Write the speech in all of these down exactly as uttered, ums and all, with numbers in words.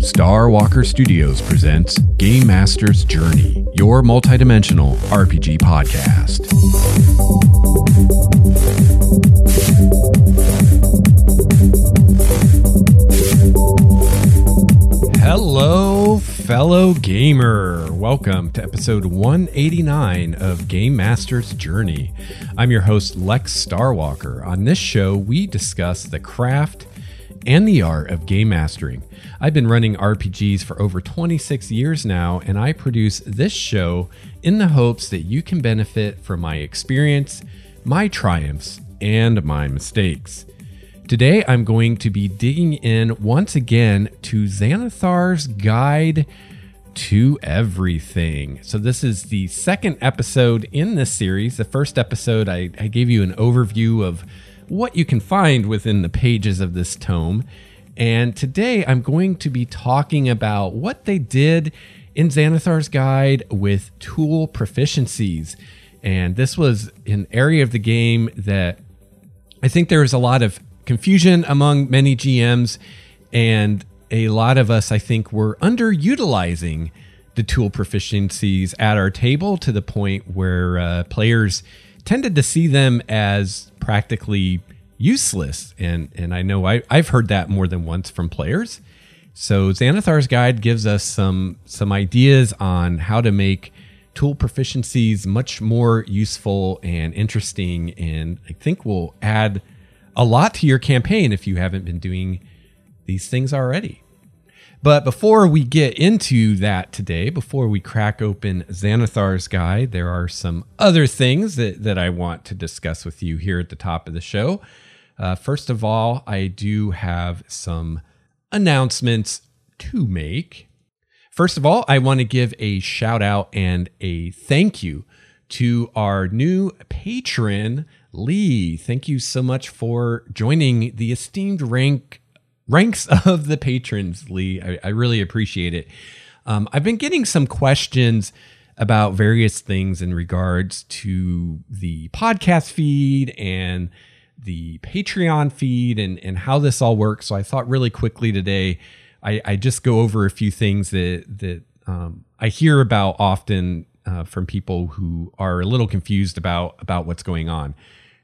Star Walker Studios presents Game Master's Journey, your multidimensional R P G podcast. Hello, fellow gamer. Welcome to episode one eighty-nine of Game Master's Journey. I'm your host, Lex Starwalker. On this show, we discuss the craft and the art of game mastering. I've been running R P Gs for over twenty-six years now, and I produce this show in the hopes that you can benefit from my experience, my triumphs, and my mistakes. Today, I'm going to be digging in once again to Xanathar's Guide to Everything. So this is the second episode in this series. The first episode, I, I gave you an overview of what you can find within the pages of this tome. And today I'm going to be talking about what they did in Xanathar's Guide with tool proficiencies. And this was an area of the game that I think there was a lot of confusion among many G Ms, and a lot of us, I think, were underutilizing the tool proficiencies at our table to the point where uh, players tended to see them as practically useless. And and I know I, I've heard that more than once from players. So Xanathar's Guide gives us some some ideas on how to make tool proficiencies much more useful and interesting, and I think will add a lot to your campaign if you haven't been doing these things already. But before we get into that today, before we crack open Xanathar's Guide, there are some other things that, that I want to discuss with you here at the top of the show. Uh, first of all, I do have some announcements to make. First of all, I want to give a shout out and a thank you to our new patron, Lee. Thank you so much for joining the esteemed rank ranks of the patrons, Lee. I, I really appreciate it. Um, I've been getting some questions about various things in regards to the podcast feed and the Patreon feed and, and how this all works. So I thought really quickly today, I, I just go over a few things that, that um, I hear about often uh, from people who are a little confused about, about what's going on.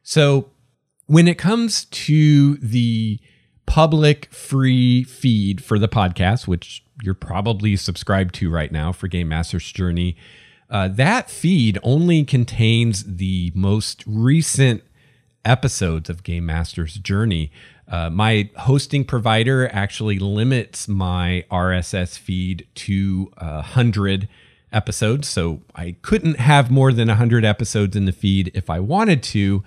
So when it comes to the public free feed for the podcast, which you're probably subscribed to right now for Game Master's Journey, uh, that feed only contains the most recent episodes of Game Master's Journey. Uh, my hosting provider actually limits my R S S feed to one hundred episodes, so I couldn't have more than one hundred episodes in the feed if I wanted to.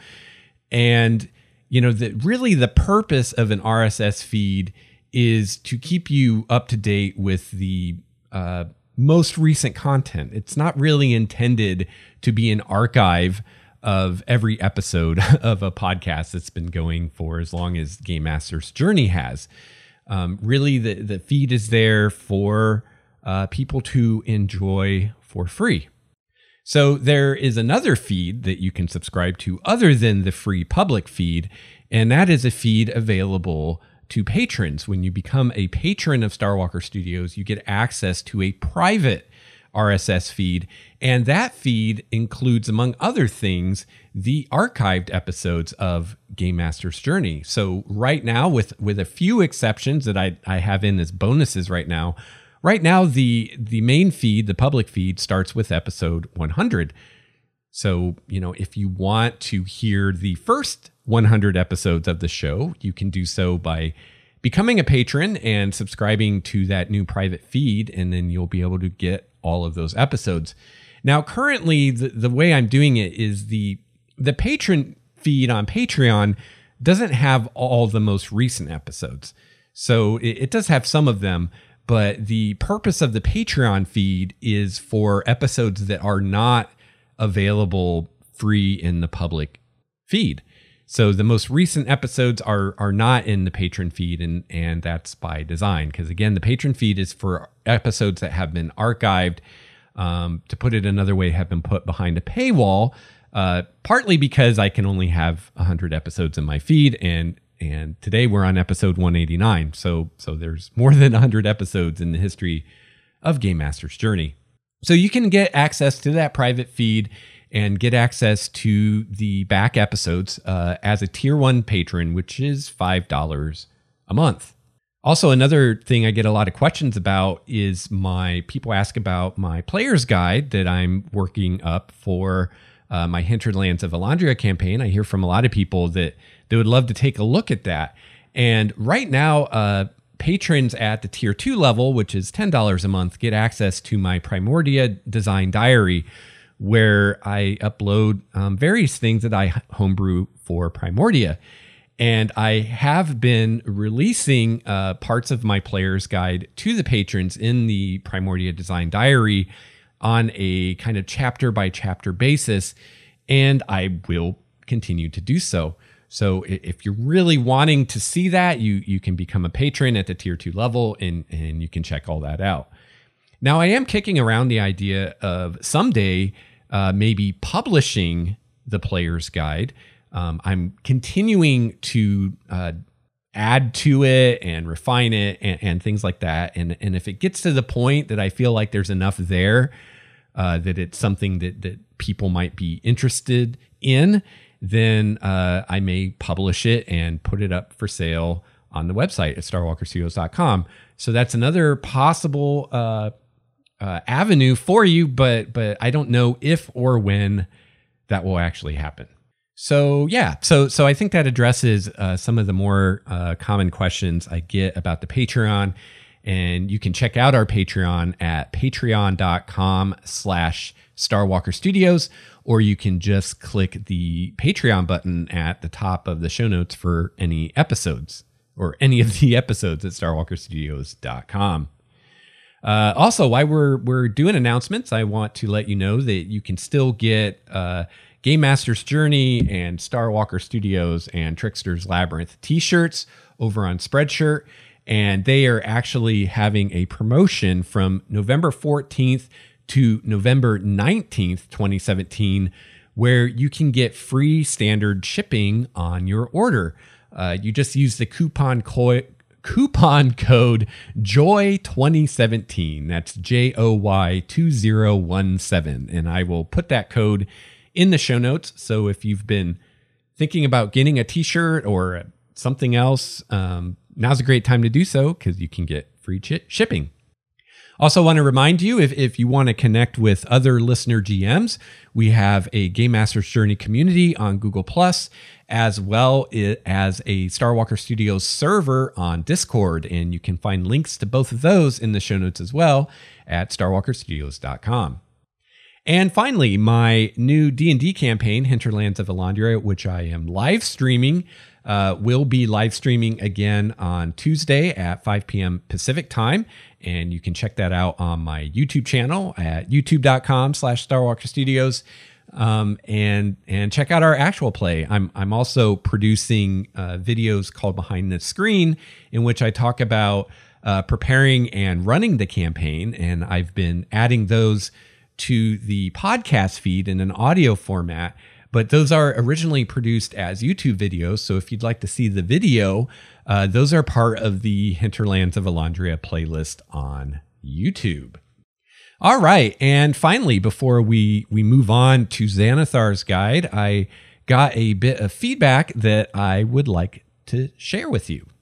And, you know, the, really the purpose of an R S S feed is to keep you up to date with the uh, most recent content. It's not really intended to be an archive of every episode of a podcast that's been going for as long as Game Master's Journey has. Um, really, the, the feed is there for uh, people to enjoy for free. So there is another feed that you can subscribe to other than the free public feed, and that is a feed available to patrons. When you become a patron of Star Walker Studios, you get access to a private R S S feed, and that feed includes, among other things, the archived episodes of Game Master's Journey. So right now, with, with a few exceptions that I, I have in as bonuses right now, Right now, the the main feed, the public feed, starts with episode one hundred. So, you know, if you want to hear the first one hundred episodes of the show, you can do so by becoming a patron and subscribing to that new private feed, and then you'll be able to get all of those episodes. Now, currently, the, the way I'm doing it is the the patron feed on Patreon doesn't have all the most recent episodes. So it, it does have some of them, but the purpose of the Patreon feed is for episodes that are not available free in the public feed. So the most recent episodes are are not in the patron feed, and, and that's by design. Because again, the patron feed is for episodes that have been archived, um, to put it another way, have been put behind a paywall, uh, partly because I can only have one hundred episodes in my feed, and and today we're on episode one eighty-nine. So so there's more than one hundred episodes in the history of Game Master's Journey. So you can get access to that private feed and get access to the back episodes uh, as a tier one patron, which is five dollars a month. Also, another thing I get a lot of questions about is my people ask about my player's guide that I'm working up for uh, my Hinterlands of Elandria campaign. I hear from a lot of people that they would love to take a look at that. And right now, uh, patrons at the tier two level, which is ten dollars a month, get access to my Primordia design diary, where I upload um, various things that I homebrew for Primordia. And I have been releasing uh, parts of my player's guide to the patrons in the Primordia design diary on a kind of chapter by chapter basis. And I will continue to do so. So if you're really wanting to see that, you, you can become a patron at the tier two level and, and you can check all that out. Now, I am kicking around the idea of someday uh, maybe publishing the player's guide. Um, I'm continuing to uh, add to it and refine it and, and things like that. And, and if it gets to the point that I feel like there's enough there, uh, that it's something that, that people might be interested in, then uh, I may publish it and put it up for sale on the website at star walker studios dot com. So that's another possible uh, uh, avenue for you, but but I don't know if or when that will actually happen. So yeah, so so I think that addresses uh, some of the more uh, common questions I get about the Patreon, and you can check out our Patreon at patreon dot com slash Star Walker Studios, or you can just click the Patreon button at the top of the show notes for any episodes or any of the episodes at star walker studios dot com. Uh, also, while we're we're doing announcements, I want to let you know that you can still get uh, Game Master's Journey and Star Walker Studios and Trickster's Labyrinth t-shirts over on Spreadshirt. And they are actually having a promotion from November fourteenth to November nineteenth, twenty seventeen, where you can get free standard shipping on your order. Uh, you just use the coupon co- coupon code Joy twenty seventeen. That's J O Y two zero one seven. And I will put that code in the show notes. So if you've been thinking about getting a t-shirt or something else, um, now's a great time to do so because you can get free ch- shipping. Also want to remind you, if, if you want to connect with other listener G Ms, we have a Game Master's Journey community on Google Plus, as well as a Star Walker Studios server on Discord. And you can find links to both of those in the show notes as well at star walker studios dot com. And finally, my new D and D campaign, Hinterlands of Elandria, which I am live streaming, uh, will be live streaming again on Tuesday at five p.m. Pacific time. And you can check that out on my YouTube channel at youtube dot com slash Star Walker Studios. Um, and and check out our actual play. I'm I'm also producing uh, videos called Behind the Screen, in which I talk about uh, preparing and running the campaign. And I've been adding those to the podcast feed in an audio format, but those are originally produced as YouTube videos. So if you'd like to see the video, uh, those are part of the Hinterlands of Elandria playlist on YouTube. All right. And finally, before we, we move on to Xanathar's guide, I got a bit of feedback that I would like to share with you.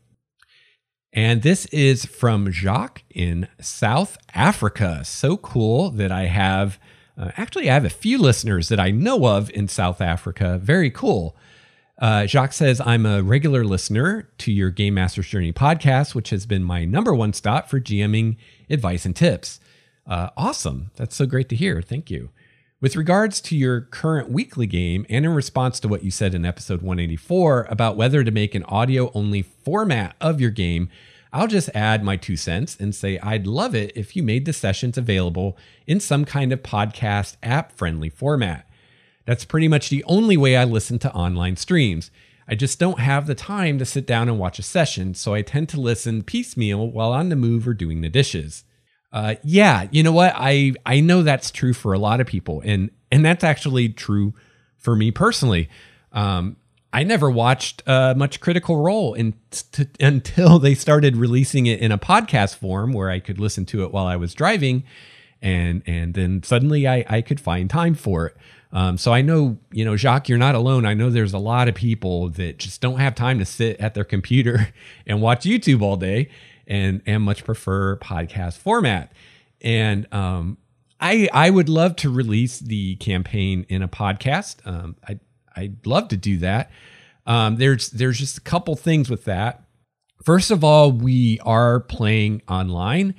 And this is from Jacques in South Africa. So cool that I have, uh, actually I have a few listeners that I know of in South Africa. Very cool. Uh, Jacques says, I'm a regular listener to your Game Master's Journey podcast, which has been my number one stop for GMing advice and tips. Uh, awesome. That's so great to hear. Thank you. With regards to your current weekly game, and in response to what you said in episode one eighty-four about whether to make an audio-only format of your game, I'll just add my two cents and say I'd love it if you made the sessions available in some kind of podcast app-friendly format. That's pretty much the only way I listen to online streams. I just don't have the time to sit down and watch a session, so I tend to listen piecemeal while on the move or doing the dishes. Uh, yeah, you know what? I, I know that's true for a lot of people, and and that's actually true for me personally. Um, I never watched uh, much Critical Role in, t- until they started releasing it in a podcast form where I could listen to it while I was driving. And and then suddenly I, I could find time for it. Um, so I know, you know, Jacques, you're not alone. I know there's a lot of people that just don't have time to sit at their computer and watch YouTube all day and, and much prefer podcast format. And um, I I would love to release the campaign in a podcast. Um, I I'd love to do that. Um, there's there's just a couple things with that. First of all, we are playing online,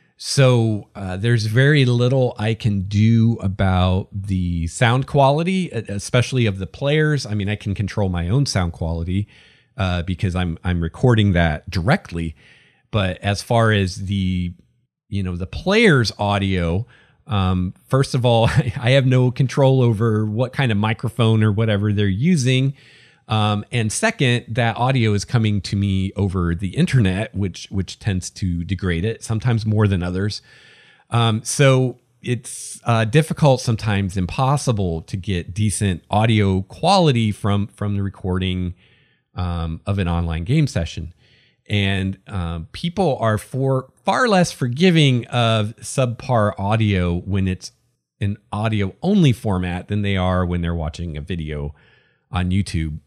so uh, there's very little I can do about the sound quality, especially of the players. I mean, I can control my own sound quality uh, because I'm I'm recording that directly. But as far as the you know the players' audio. Um, first of all, I have no control over what kind of microphone or whatever they're using. Um, and second, that audio is coming to me over the internet, which, which tends to degrade it, sometimes more than others. Um, so it's, uh, difficult, sometimes impossible to get decent audio quality from, from the recording, um, of an online game session. And um, people are for far less forgiving of subpar audio when it's an audio only format than they are when they're watching a video on YouTube.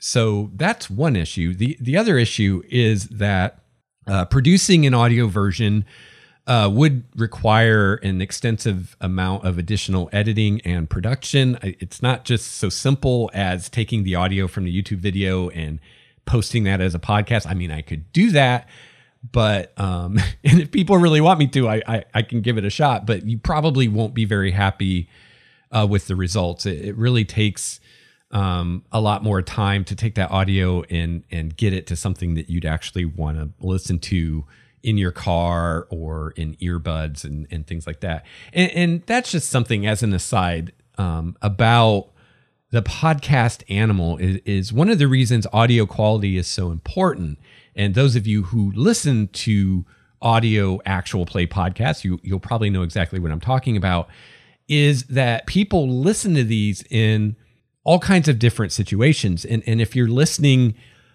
So that's one issue. The the other issue is that uh, producing an audio version uh, would require an extensive amount of additional editing and production. It's not just so simple as taking the audio from the YouTube video and posting that as a podcast. I mean, I could do that, but um, and if people really want me to, I, I I can give it a shot. But you probably won't be very happy uh, with the results. It, it really takes um, a lot more time to take that audio and and get it to something that you'd actually want to listen to in your car or in earbuds and and things like that. And, and that's just something as an aside um, about. The podcast animal is, is one of the reasons audio quality is so important. And those of you who listen to audio actual play podcasts, you, you'll probably know exactly what I'm talking about, is that people listen to these in all kinds of different situations. And, and if you're listening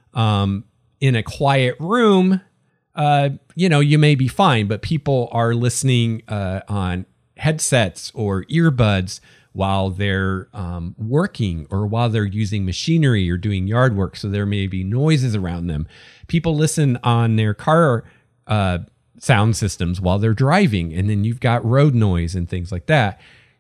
um, in a quiet room, uh, you know, you may be fine, but people are listening uh, on headsets or earbuds while they're um, working or while they're using machinery or doing yard work. So there may be noises around them. People listen on their car uh, sound systems while they're driving, and then you've got road noise and things like that.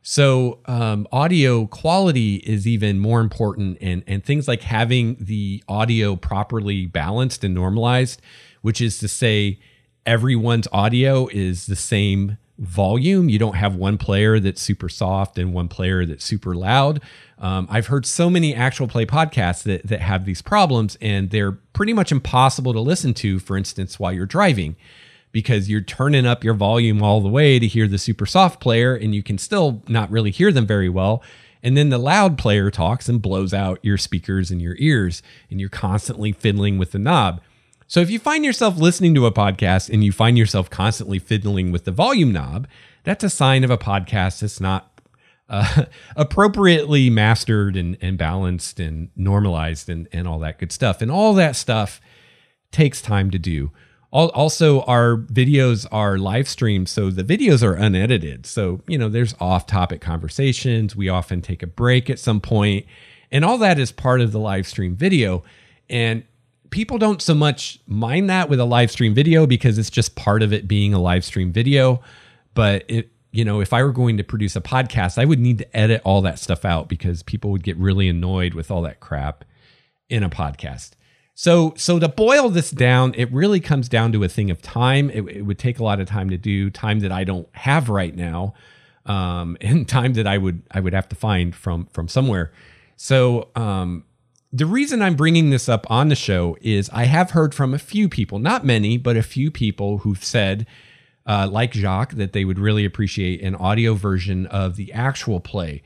So um, audio quality is even more important, and, and things like having the audio properly balanced and normalized, which is to say everyone's audio is the same volume. You don't have one player that's super soft and one player that's super loud. Um, I've heard so many actual play podcasts that, that have these problems, and they're pretty much impossible to listen to, for instance, while you're driving, because you're turning up your volume all the way to hear the super soft player, and you can still not really hear them very well. And then the loud player talks and blows out your speakers in your ears, and you're constantly fiddling with the knob. So if you find yourself listening to a podcast and you find yourself constantly fiddling with the volume knob, that's a sign of a podcast that's not uh, appropriately mastered and, and balanced and normalized and, and all that good stuff. And all that stuff takes time to do. Also, our videos are live streamed, so the videos are unedited. So, you know, there's off-topic conversations. We often take a break at some point, and all that is part of the live stream video. And people don't so much mind that with a live stream video because it's just part of it being a live stream video. But it, you know, if I were going to produce a podcast, I would need to edit all that stuff out because people would get really annoyed with all that crap in a podcast. So, so to boil this down, it really comes down to a thing of time. It, it would take a lot of time to do, time that I don't have right now, um, and time that I would I would have to find from from somewhere. So, um, the reason I'm bringing this up on the show is I have heard from a few people, not many, but a few people who've said, uh, like Jacques, that they would really appreciate an audio version of the actual play.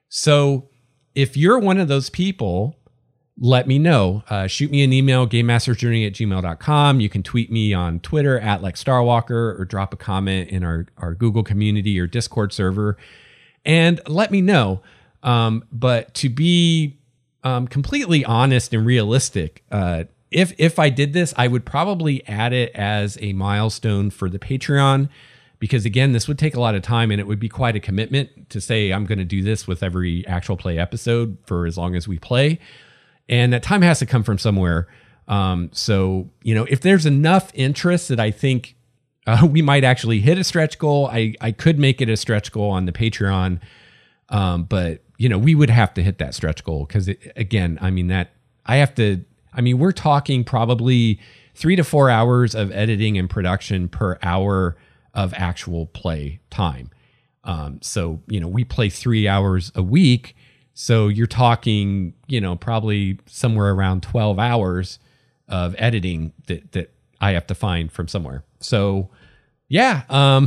So if you're one of those people, let me know. Uh, shoot me an email, gamemastersjourney at gmail dot com. You can tweet me on Twitter at Lex Starwalker, or drop a comment in our, our Google community or Discord server and let me know. Um, but to be um, completely honest and realistic, uh, if if I did this, I would probably add it as a milestone for the Patreon, because again, this would take a lot of time and it would be quite a commitment to say I'm going to do this with every actual play episode for as long as we play, and that time has to come from somewhere. Um, so you know, if there's enough interest that I think uh, we might actually hit a stretch goal, I I could make it a stretch goal on the Patreon, um, but you know, we would have to hit that stretch goal because again, I mean that I have to. I mean, we're talking probably three to four hours of editing and production per hour of actual play time. Um, so, you know, we play three hours a week. So you're talking, you know, probably somewhere around twelve hours of editing that, that I have to find from somewhere. So yeah, um,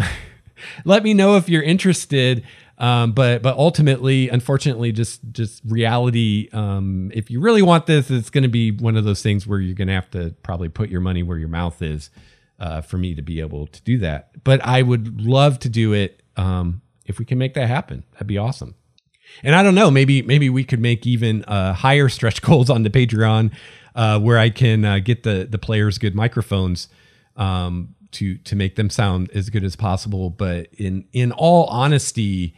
let me know if you're interested. Um, but but ultimately, unfortunately, just just reality. Um, if you really want this, it's going to be one of those things where you're going to have to probably put your money where your mouth is uh, for me to be able to do that. But I would love to do it um, if we can make that happen. That'd be awesome. And I don't know, maybe maybe we could make even uh, higher stretch goals on the Patreon uh, where I can uh, get the the players good microphones um, to to make them sound as good as possible. But in in all honesty,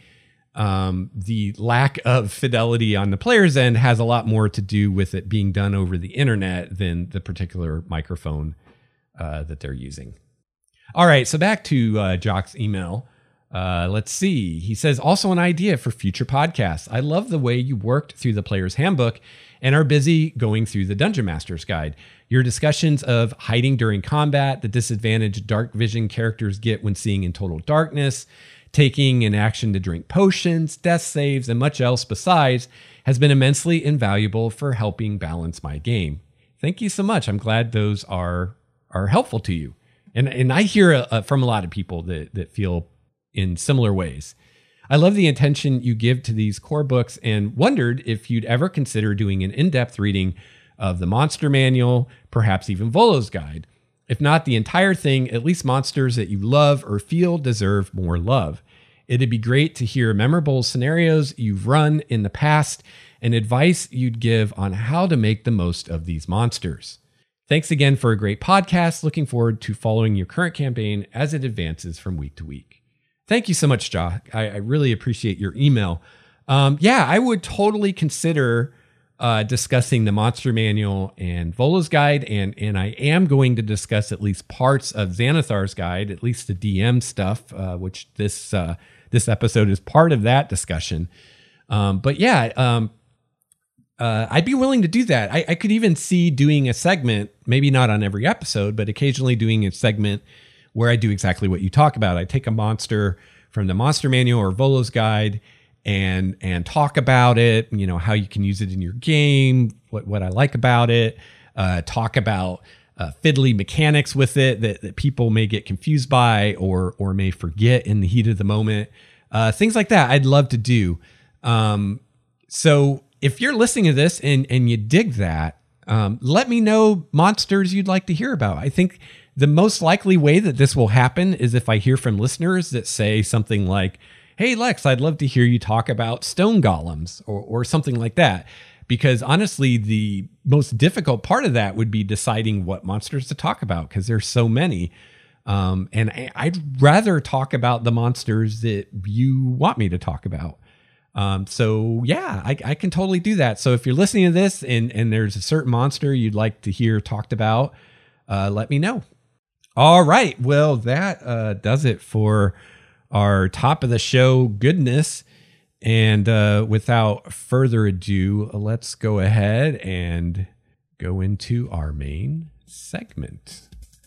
um, the lack of fidelity on the player's end has a lot more to do with it being done over the internet than the particular microphone uh, that they're using. All right, so back to uh, Jock's email. Uh, let's see. He says, also an idea for future podcasts. I love the way you worked through the player's handbook and are busy going through the Dungeon Master's Guide. Your discussions of hiding during combat, the disadvantage dark vision characters get when seeing in total darkness, taking an action to drink potions, death saves, and much else besides has been immensely invaluable for helping balance my game. Thank you so much. I'm glad those are are helpful to you. And and I hear uh, from a lot of people that that feel in similar ways. I love the attention you give to these core books and wondered if you'd ever consider doing an in-depth reading of the Monster Manual, perhaps even Volo's Guide. If not the entire thing, at least monsters that you love or feel deserve more love. It'd be great to hear memorable scenarios you've run in the past and advice you'd give on how to make the most of these monsters. Thanks again for a great podcast. Looking forward to following your current campaign as it advances from week to week. Thank you so much, Jock. I, I really appreciate your email. Um, yeah, I would totally consider uh, discussing the Monster Manual and Volo's Guide, and and I am going to discuss at least parts of Xanathar's Guide, at least the D M stuff, uh, which this uh, this episode is part of that discussion. Um, but yeah, um, uh, I'd be willing to do that. I, I could even see doing a segment, maybe not on every episode, but occasionally doing a segment where I do exactly what you talk about. I take a monster from the Monster Manual or Volo's Guide and and talk about it, you know, how you can use it in your game, what, what I like about it, uh, talk about uh, fiddly mechanics with it that, that people may get confused by or or may forget in the heat of the moment. Uh, things like that I'd love to do. Um, so if you're listening to this and, and you dig that, um, let me know monsters you'd like to hear about. I think the most likely way that this will happen is if I hear from listeners that say something like, hey, Lex, I'd love to hear you talk about stone golems or, or something like that. Because honestly, the most difficult part of that would be deciding what monsters to talk about because there's so many. Um, and I, I'd rather talk about the monsters that you want me to talk about. Um, so yeah, I, I can totally do that. So if you're listening to this and, and there's a certain monster you'd like to hear talked about, uh, let me know. All right. Well, that uh, does it for our top of the show goodness. And uh, without further ado, let's go ahead and go into our main segment.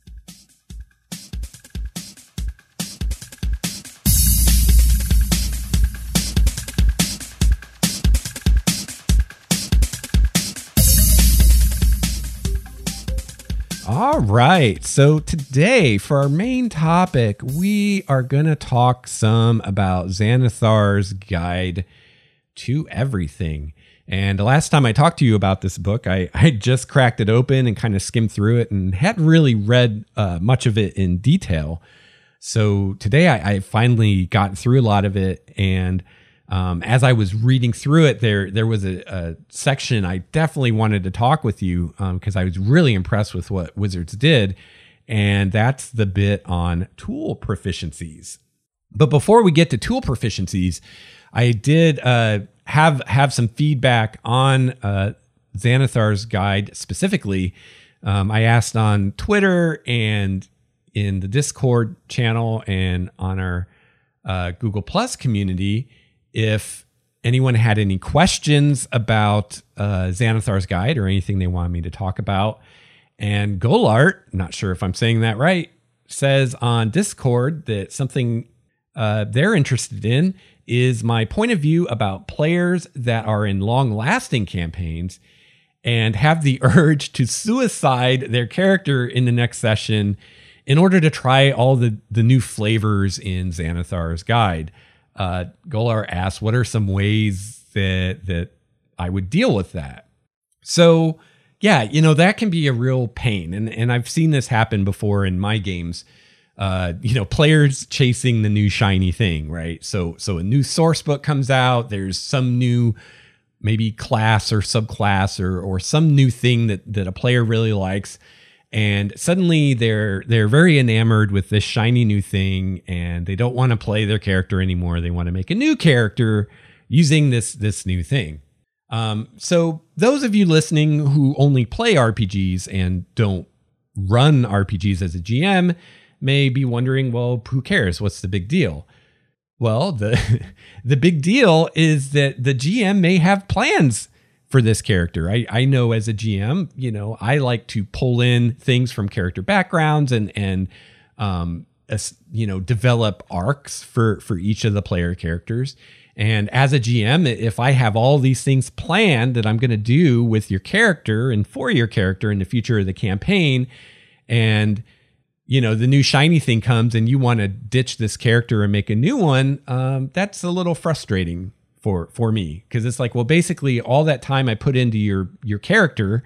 All right. So today for our main topic, we are going to talk some about Xanathar's Guide to Everything. And the last time I talked to you about this book, I, I just cracked it open and kind of skimmed through it and hadn't really read uh, much of it in detail. So today I, I finally got through a lot of it and Um, as I was reading through it, there there was a, a section I definitely wanted to talk with you because um, I was really impressed with what Wizards did, and that's the bit on tool proficiencies. But before we get to tool proficiencies, I did uh, have have some feedback on uh, Xanathar's Guide specifically. Um, I asked on Twitter and in the Discord channel and on our uh, Google Plus community if anyone had any questions about uh, Xanathar's Guide or anything they wanted me to talk about. And Golart, not sure if I'm saying that right, says on Discord that something uh, they're interested in is my point of view about players that are in long-lasting campaigns and have the urge to suicide their character in the next session in order to try all the, the new flavors in Xanathar's Guide. Uh, Golar asks, what are some ways that that I would deal with that? So, yeah, you know, that can be a real pain. And, and I've seen this happen before in my games. Uh, you know, players chasing the new shiny thing, right? So, so a new source book comes out. There's some new maybe class or subclass or or some new thing that that a player really likes. And suddenly they're they're very enamored with this shiny new thing, and they don't want to play their character anymore. They want to make a new character using this this new thing. Um, so those of you listening who only play R P Gs and don't run R P Gs as a G M may be wondering, well, who cares? What's the big deal? Well, the the big deal is that the G M may have plans for this character. I, I know as a G M, you know, I like to pull in things from character backgrounds and, and, um, as, you know, develop arcs for, for each of the player characters. And as a G M, if I have all these things planned that I'm going to do with your character and for your character in the future of the campaign, and, you know, the new shiny thing comes and you want to ditch this character and make a new one, um, that's a little frustrating for for me, because it's like, well, basically all that time I put into your your character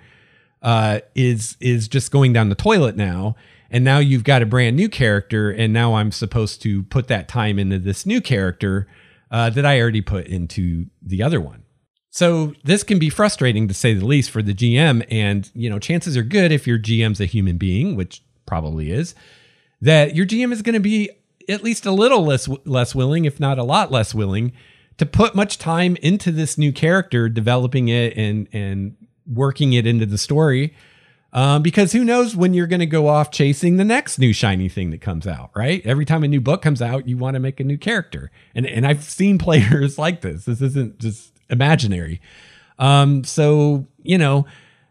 uh is is just going down the toilet now, and now you've got a brand new character, and now I'm supposed to put that time into this new character uh that I already put into the other one. So this can be frustrating to say the least for the G M, and you know, chances are good, if your G M's a human being, which probably is, that your G M is going to be at least a little less less willing, if not a lot less willing, to put much time into this new character, developing it and and working it into the story, um, because who knows when you're going to go off chasing the next new shiny thing that comes out, right? Every time a new book comes out, you want to make a new character, and and I've seen players like this. This isn't just imaginary. Um, so you know,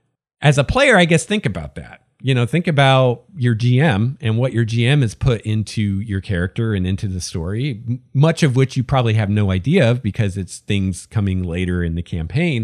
as a player, I guess think about that. You know, think about your G M and what your G M has put into your character and into the story, much of which you probably have no idea of because it's things coming later in the campaign.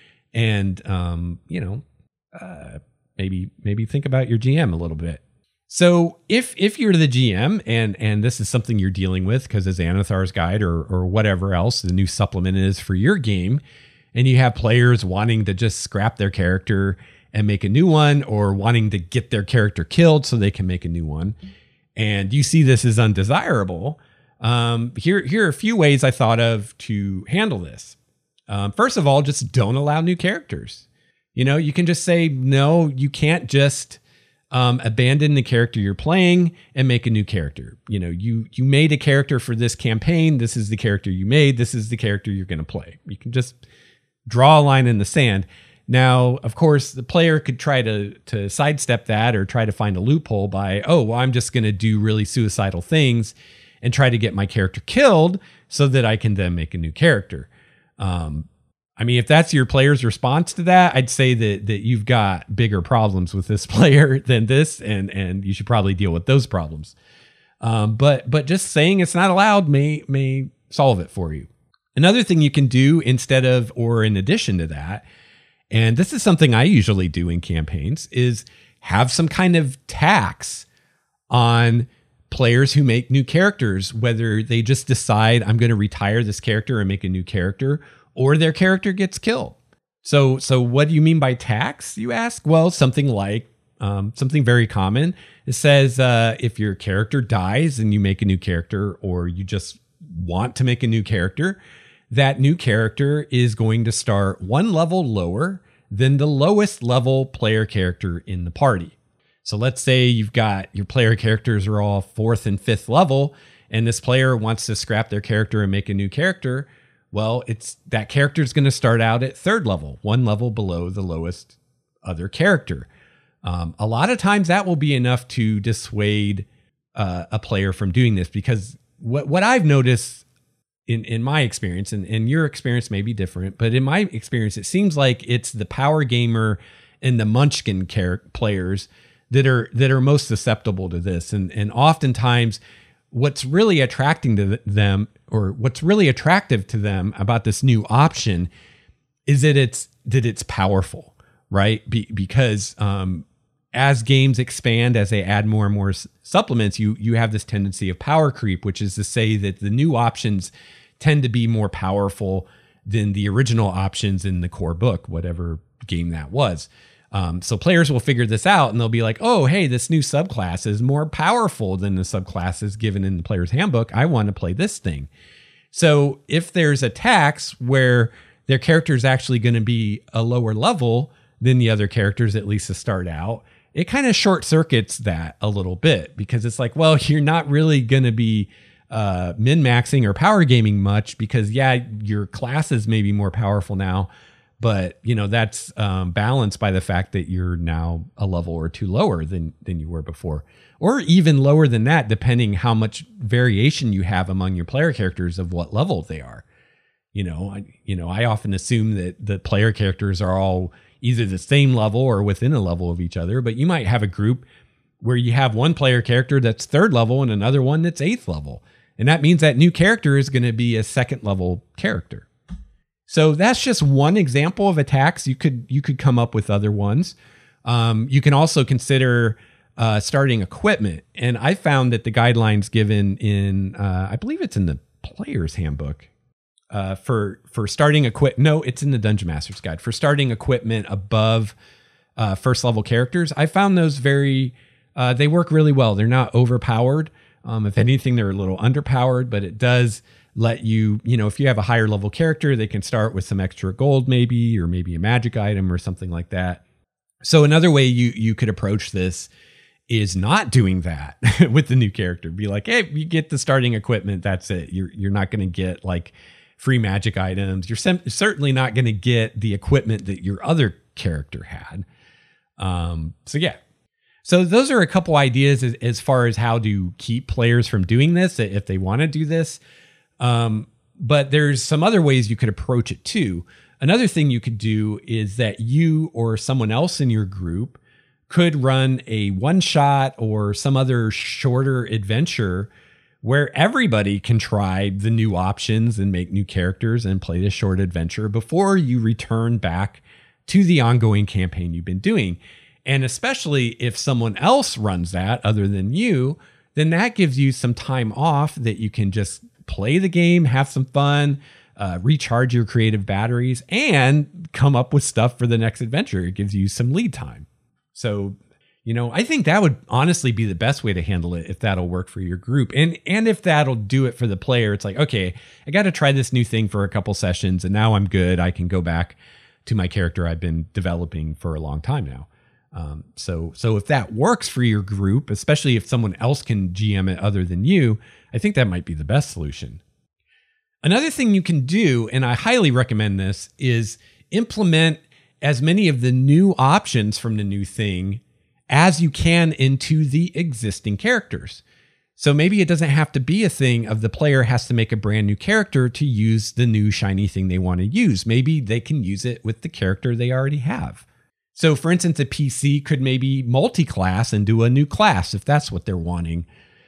And, um, you know, uh, maybe maybe think about your G M a little bit. So if if you're the G M and and this is something you're dealing with because of Xanathar's Guide or or whatever else the new supplement is for your game, and you have players wanting to just scrap their character and make a new one, or wanting to get their character killed so they can make a new one, and you see this as undesirable, um, here, here are a few ways I thought of to handle this. Um, first of all, just don't allow new characters. You know, you can just say, no, you can't just um, abandon the character you're playing and make a new character. You know, you you made a character for this campaign. This is the character you made. This is the character you're going to play. You can just draw a line in the sand. Now, of course, the player could try to to sidestep that or try to find a loophole by, oh, well, I'm just going to do really suicidal things and try to get my character killed so that I can then make a new character. Um, I mean, if that's your player's response to that, I'd say that that you've got bigger problems with this player than this, and and you should probably deal with those problems. Um, but but just saying it's not allowed may may solve it for you. Another thing you can do instead of or in addition to that, and this is something I usually do in campaigns, is have some kind of tax on players who make new characters, whether they just decide I'm going to retire this character and make a new character, or their character gets killed. So, so what do you mean by tax, you ask? Well, something like um, something very common. It says uh, if your character dies and you make a new character, or you just want to make a new character, that new character is going to start one level lower than the lowest level player character in the party. So let's say you've got your player characters are all fourth and fifth level, and this player wants to scrap their character and make a new character. Well, it's that character is going to start out at third level, one level below the lowest other character. Um, a lot of times that will be enough to dissuade uh, a player from doing this, because what what I've noticed in in my experience, and, and your experience may be different, but in my experience, it seems like it's the power gamer and the munchkin char- players that are that are most susceptible to this. And and oftentimes what's really attracting to them, or what's really attractive to them about this new option, is that it's that it's powerful, right? Be, because um, as games expand, as they add more and more s- supplements, you you have this tendency of power creep, which is to say that the new options tend to be more powerful than the original options in the core book, whatever game that was. Um, so players will figure this out, and they'll be like, oh, hey, this new subclass is more powerful than the subclasses given in the player's handbook. I want to play this thing. So if there's attacks where their character is actually going to be a lower level than the other characters, at least to start out, it kind of short circuits that a little bit, because it's like, well, you're not really going to be uh, min-maxing or power gaming much, because yeah, your class is maybe more powerful now. But, you know, that's um, balanced by the fact that you're now a level or two lower than than you were before, or even lower than that, depending how much variation you have among your player characters of what level they are. You know, I, you know, I often assume that the player characters are all either the same level or within a level of each other. But you might have a group where you have one player character that's third level and another one that's eighth level. And that means that new character is going to be a second level character. So that's just one example of attacks. You could you could come up with other ones. Um, you can also consider uh, starting equipment. And I found that the guidelines given in, uh, I believe it's in the player's handbook, uh, for for starting equip. No, it's in the Dungeon Master's Guide for starting equipment above uh, first level characters. I found those very, uh, they work really well. They're not overpowered. Um, if anything, they're a little underpowered, but it does let you, you know, if you have a higher level character, they can start with some extra gold maybe, or maybe a magic item or something like that. So another way you you could approach this is not doing that with the new character. Be like, hey, you get the starting equipment, that's it. You're you're not going to get like free magic items. You're sem- certainly not going to get the equipment that your other character had. Um, so yeah. So those are a couple ideas as, as far as how to keep players from doing this if they want to do this. Um, but there's some other ways you could approach it too. Another thing you could do is that you or someone else in your group could run a one shot or some other shorter adventure where everybody can try the new options and make new characters and play this short adventure before you return back to the ongoing campaign you've been doing. And especially if someone else runs that other than you, then that gives you some time off that you can just play the game, have some fun, uh, recharge your creative batteries, and come up with stuff for the next adventure. It gives you some lead time. So, you know, I think that would honestly be the best way to handle it if that'll work for your group. And and if that'll do it for the player, it's like, okay, I got to try this new thing for a couple sessions and now I'm good. I can go back to my character I've been developing for a long time now. Um, so, so if that works for your group, especially if someone else can G M it other than you, I think that might be the best solution. Another thing you can do, and I highly recommend this, is implement as many of the new options from the new thing as you can into the existing characters. So maybe it doesn't have to be a thing of the player has to make a brand new character to use the new shiny thing they want to use. Maybe they can use it with the character they already have. So for instance, a P C could maybe multi-class and do a new class if that's what they're wanting.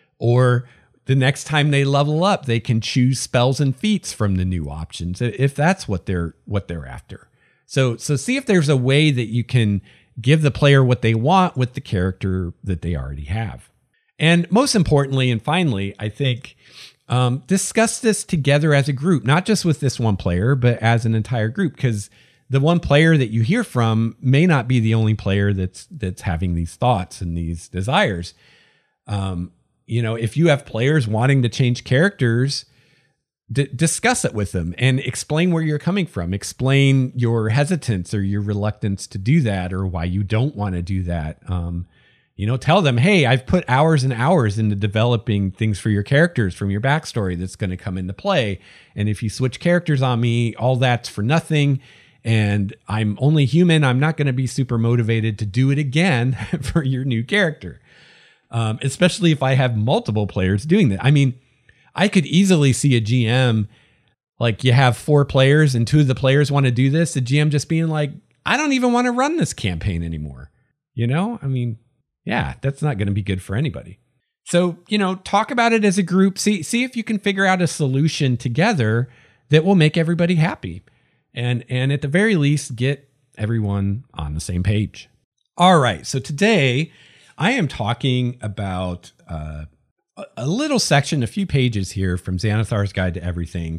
Or the next time they level up, they can choose spells and feats from the new options if that's what they're what they're after. So so see if there's a way that you can give the player what they want with the character that they already have. And most importantly and finally, I think um, discuss this together as a group, not just with this one player, but as an entire group, because the one player that you hear from may not be the only player that's that's having these thoughts and these desires. Um, you know, if you have players wanting to change characters, D- discuss it with them and explain where you're coming from. Explain your hesitance or your reluctance to do that, or why you don't want to do that. Um, you know, tell them, hey, I've put hours and hours into developing things for your characters from your backstory that's going to come into play. And if you switch characters on me, all that's for nothing. And I'm only human. I'm not going to be super motivated to do it again for your new character. Um, especially if I have multiple players doing that. I mean, I could easily see a G M, like you have four players and two of the players want to do this. The G M just being like, I don't even want to run this campaign anymore. You know, I mean, yeah, that's not going to be good for anybody. So, you know, talk about it as a group. See, see if you can figure out a solution together that will make everybody happy. And, and at the very least, get everyone on the same page. All right. So today I am talking about, uh, a little section, a few pages here from Xanathar's Guide to Everything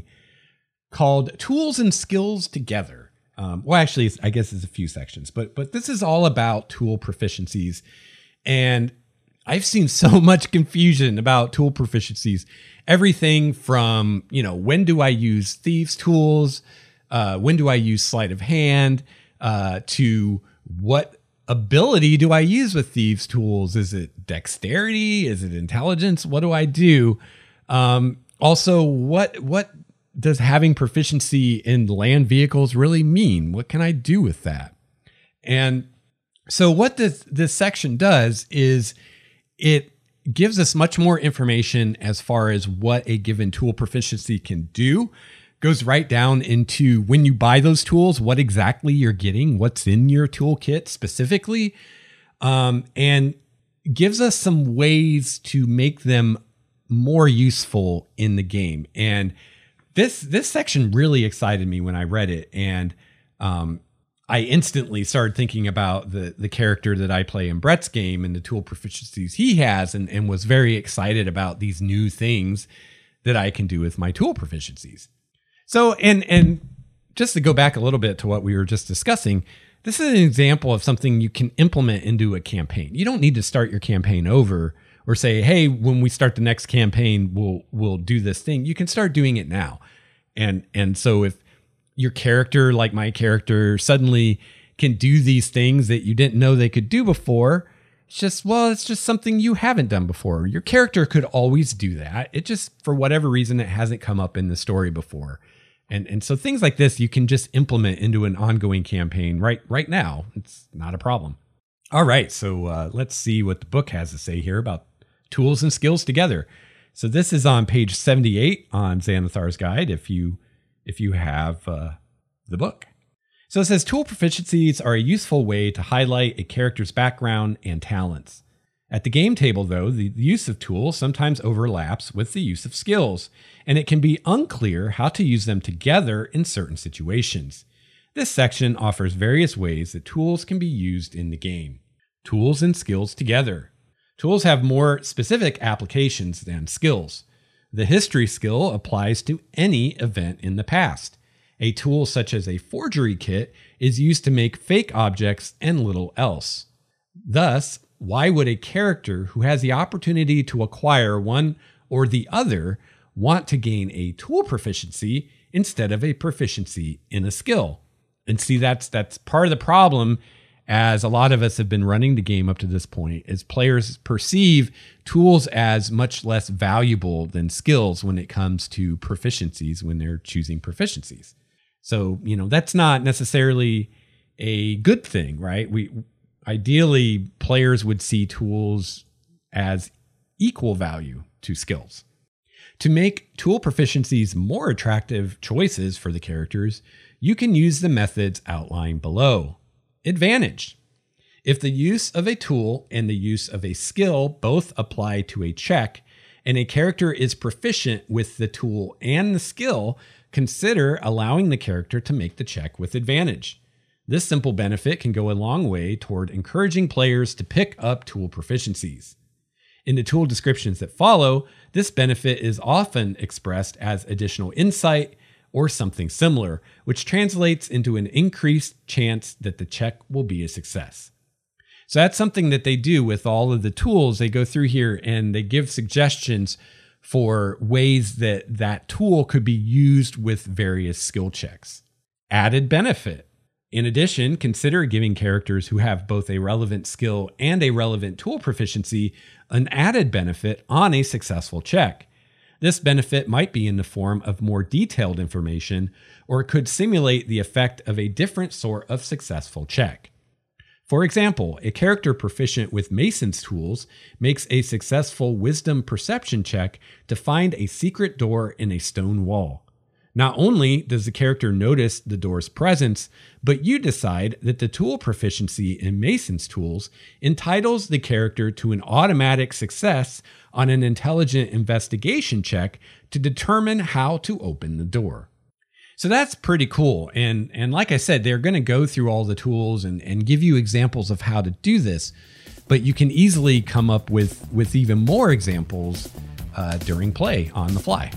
called Tools and Skills Together. Um, well, actually, I guess it's a few sections, but but this is all about tool proficiencies. And I've seen so much confusion about tool proficiencies. Everything from, you know, when do I use thieves tools? Uh, when do I use sleight of hand? Uh, to what ability do I use with thieves tools? Is it dexterity? Is it intelligence? What do I do? Um, also, what what does having proficiency in land vehicles really mean? What can I do with that? And so what this, this section does is it gives us much more information as far as what a given tool proficiency can do. Goes right down into when you buy those tools, what exactly you're getting, what's in your toolkit specifically, um, and gives us some ways to make them more useful in the game. And this this section really excited me when I read it, and um, I instantly started thinking about the the character that I play in Brett's game and the tool proficiencies he has, and, and was very excited about these new things that I can do with my tool proficiencies. So, and and just to go back a little bit to what we were just discussing, this is an example of something you can implement into a campaign. You don't need to start your campaign over or say, hey, when we start the next campaign, we'll we'll do this thing. You can start doing it now. And and so if your character, like my character, suddenly can do these things that you didn't know they could do before, it's just, well, it's just something you haven't done before. Your character could always do that. It just, for whatever reason, it hasn't come up in the story before. And and so things like this, you can just implement into an ongoing campaign right right now. It's not a problem. All right, so uh, let's see what the book has to say here about tools and skills together. So this is on page seventy-eight on Xanathar's Guide, if you if you have uh, the book. So it says, tool proficiencies are a useful way to highlight a character's background and talents. At the game table, though, the use of tools sometimes overlaps with the use of skills, and it can be unclear how to use them together in certain situations. This section offers various ways that tools can be used in the game. Tools and skills together. Tools have more specific applications than skills. The history skill applies to any event in the past. A tool such as a forgery kit is used to make fake objects and little else. Thus, why would a character who has the opportunity to acquire one or the other want to gain a tool proficiency instead of a proficiency in a skill? And see, that's that's part of the problem, as a lot of us have been running the game up to this point, is players perceive tools as much less valuable than skills when it comes to proficiencies, when they're choosing proficiencies. So, you know, that's not necessarily a good thing, right? We ideally, players would see tools as equal value to skills. To make tool proficiencies more attractive choices for the characters, you can use the methods outlined below. Advantage. If the use of a tool and the use of a skill both apply to a check, and a character is proficient with the tool and the skill, consider allowing the character to make the check with advantage. This simple benefit can go a long way toward encouraging players to pick up tool proficiencies. In the tool descriptions that follow, this benefit is often expressed as additional insight or something similar, which translates into an increased chance that the check will be a success. So that's something that they do with all of the tools. They go through here and they give suggestions for ways that that tool could be used with various skill checks. Added benefit. In addition, consider giving characters who have both a relevant skill and a relevant tool proficiency an added benefit on a successful check. This benefit might be in the form of more detailed information, or it could simulate the effect of a different sort of successful check. For example, a character proficient with Mason's tools makes a successful wisdom perception check to find a secret door in a stone wall. Not only does the character notice the door's presence, but you decide that the tool proficiency in Mason's tools entitles the character to an automatic success on an intelligent investigation check to determine how to open the door. So that's pretty cool. And, and like I said, they're going to go through all the tools and, and give you examples of how to do this, but you can easily come up with, with even more examples uh, during play on the fly.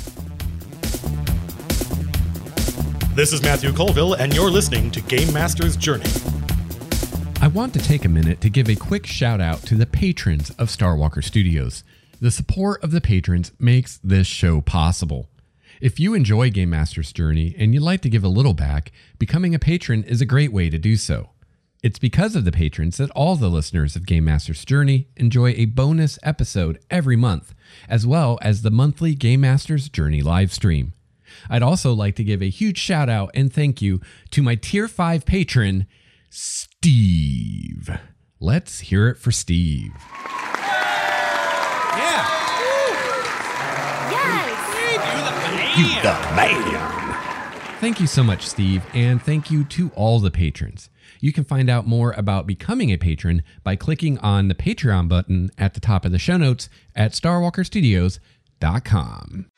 This is Matthew Colville, and you're listening to Game Master's Journey. I want to take a minute to give a quick shout out to the patrons of Starwalker Studios. The support of the patrons makes this show possible. If you enjoy Game Master's Journey and you'd like to give a little back, becoming a patron is a great way to do so. It's because of the patrons that all the listeners of Game Master's Journey enjoy a bonus episode every month, as well as the monthly Game Master's Journey live stream. I'd also like to give a huge shout out and thank you to my Tier five patron, Steve. Let's hear it for Steve. Yeah. Yes. You the man. Thank you so much, Steve, and thank you to all the patrons. You can find out more about becoming a patron by clicking on the Patreon button at the top of the show notes at starwalker studios dot com.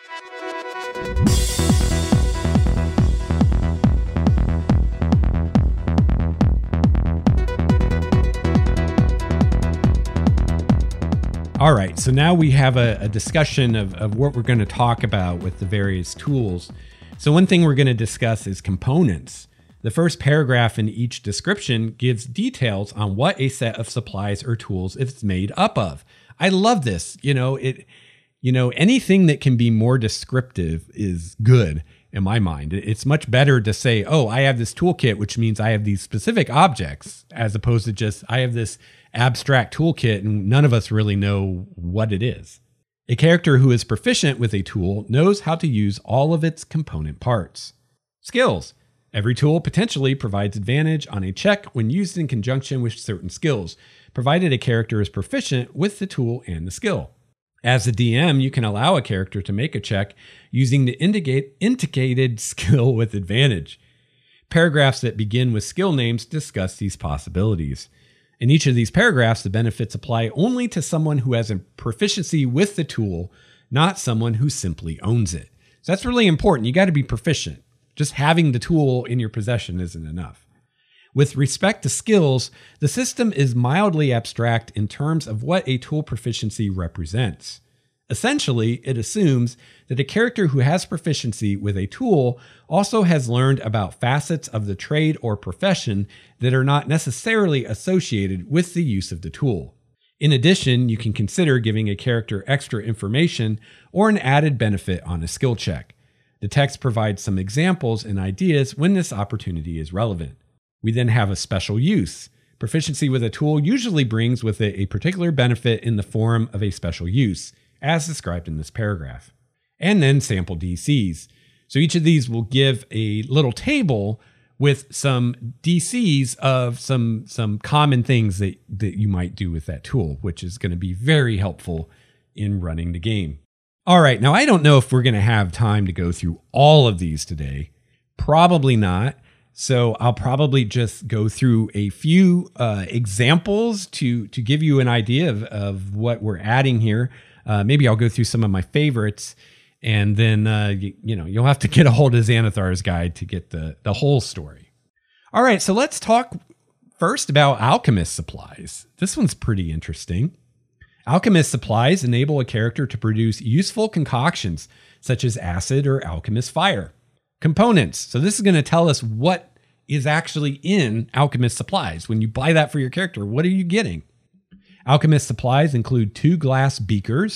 All right, so now we have a, a discussion of, of what we're going to talk about with the various tools. So one thing we're going to discuss is components. The first paragraph in each description gives details on what a set of supplies or tools is made up of. I love this. You know, it. You know, anything that can be more descriptive is good in my mind. It's much better to say, oh, I have this toolkit, which means I have these specific objects, as opposed to just, I have this abstract toolkit and none of us really know what it is. A character who is proficient with a tool knows how to use all of its component parts. Skills. Every tool potentially provides advantage on a check when used in conjunction with certain skills, provided a character is proficient with the tool and the skill. As a D M, you can allow a character to make a check using the indicate, indicated skill with advantage. Paragraphs that begin with skill names discuss these possibilities. In each of these paragraphs, the benefits apply only to someone who has a proficiency with the tool, not someone who simply owns it. So that's really important. You got to be proficient. Just having the tool in your possession isn't enough. With respect to skills, the system is mildly abstract in terms of what a tool proficiency represents. Essentially, it assumes that a character who has proficiency with a tool also has learned about facets of the trade or profession that are not necessarily associated with the use of the tool. In addition, you can consider giving a character extra information or an added benefit on a skill check. The text provides some examples and ideas when this opportunity is relevant. We then have a special use. Proficiency with a tool usually brings with it a particular benefit in the form of a special use, as described in this paragraph. And then sample D Cs. So each of these will give a little table with some D Cs of some, some common things that, that you might do with that tool, which is going to be very helpful in running the game. All right, now I don't know if we're going to have time to go through all of these today. Probably not. So I'll probably just go through a few uh, examples to, to give you an idea of, of what we're adding here. Uh, maybe I'll go through some of my favorites, and then uh, you, you know you'll have to get a hold of Xanathar's Guide to get the, the whole story. All right, so let's talk first about alchemist supplies. This one's pretty interesting. Alchemist supplies enable a character to produce useful concoctions, such as acid or alchemist fire. Components. So this is going to tell us what is actually in alchemist supplies. When you buy that for your character, what are you getting? Alchemist supplies include two glass beakers,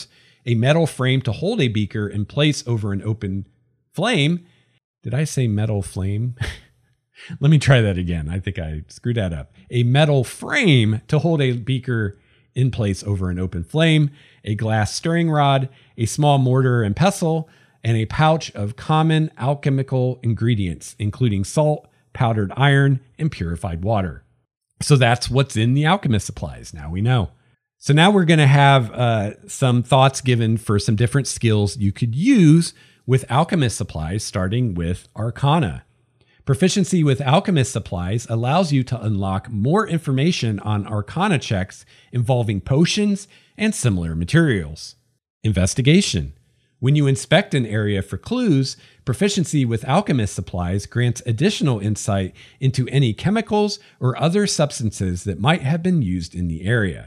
a metal frame to hold a beaker in place over an open flame. Did I say metal flame? Let me try that again. I think I screwed that up. A metal frame to hold a beaker in place over an open flame, a glass stirring rod, a small mortar and pestle, and a pouch of common alchemical ingredients, including salt, powdered iron, and purified water. So that's what's in the alchemist supplies. Now we know. So now we're going to have uh, some thoughts given for some different skills you could use with alchemist supplies, starting with Arcana. Proficiency with alchemist supplies allows you to unlock more information on Arcana checks involving potions and similar materials. Investigation. When you inspect an area for clues, proficiency with alchemist supplies grants additional insight into any chemicals or other substances that might have been used in the area.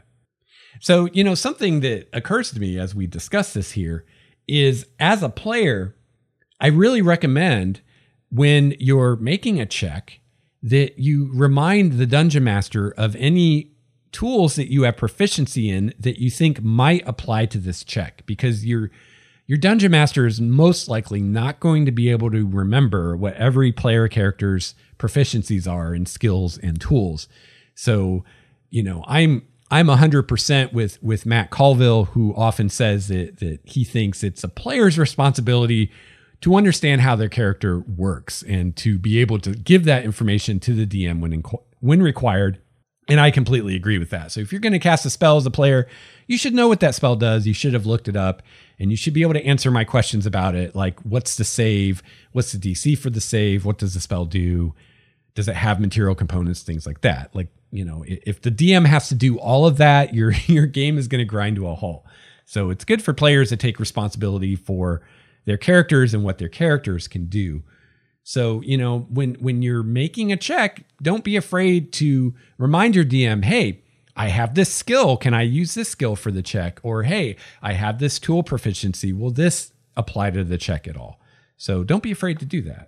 So, you know, something that occurs to me as we discuss this here is, as a player, I really recommend when you're making a check that you remind the dungeon master of any tools that you have proficiency in that you think might apply to this check, because your your dungeon master is most likely not going to be able to remember what every player character's proficiencies are in skills and tools. So, you know, I'm I'm one hundred percent with with Matt Colville, who often says that that he thinks it's a player's responsibility to understand how their character works and to be able to give that information to the D M when inqu- when required. And I completely agree with that. So if you're going to cast a spell as a player, you should know what that spell does. You should have looked it up, and you should be able to answer my questions about it. Like, what's the save? What's the D C for the save? What does the spell do? Does it have material components? Things like that. Like, you know, if the D M has to do all of that, your, your game is going to grind to a halt. So it's good for players to take responsibility for their characters and what their characters can do. So, you know, when when you're making a check, don't be afraid to remind your D M, hey, I have this skill. Can I use this skill for the check? Or, hey, I have this tool proficiency. Will this apply to the check at all? So don't be afraid to do that.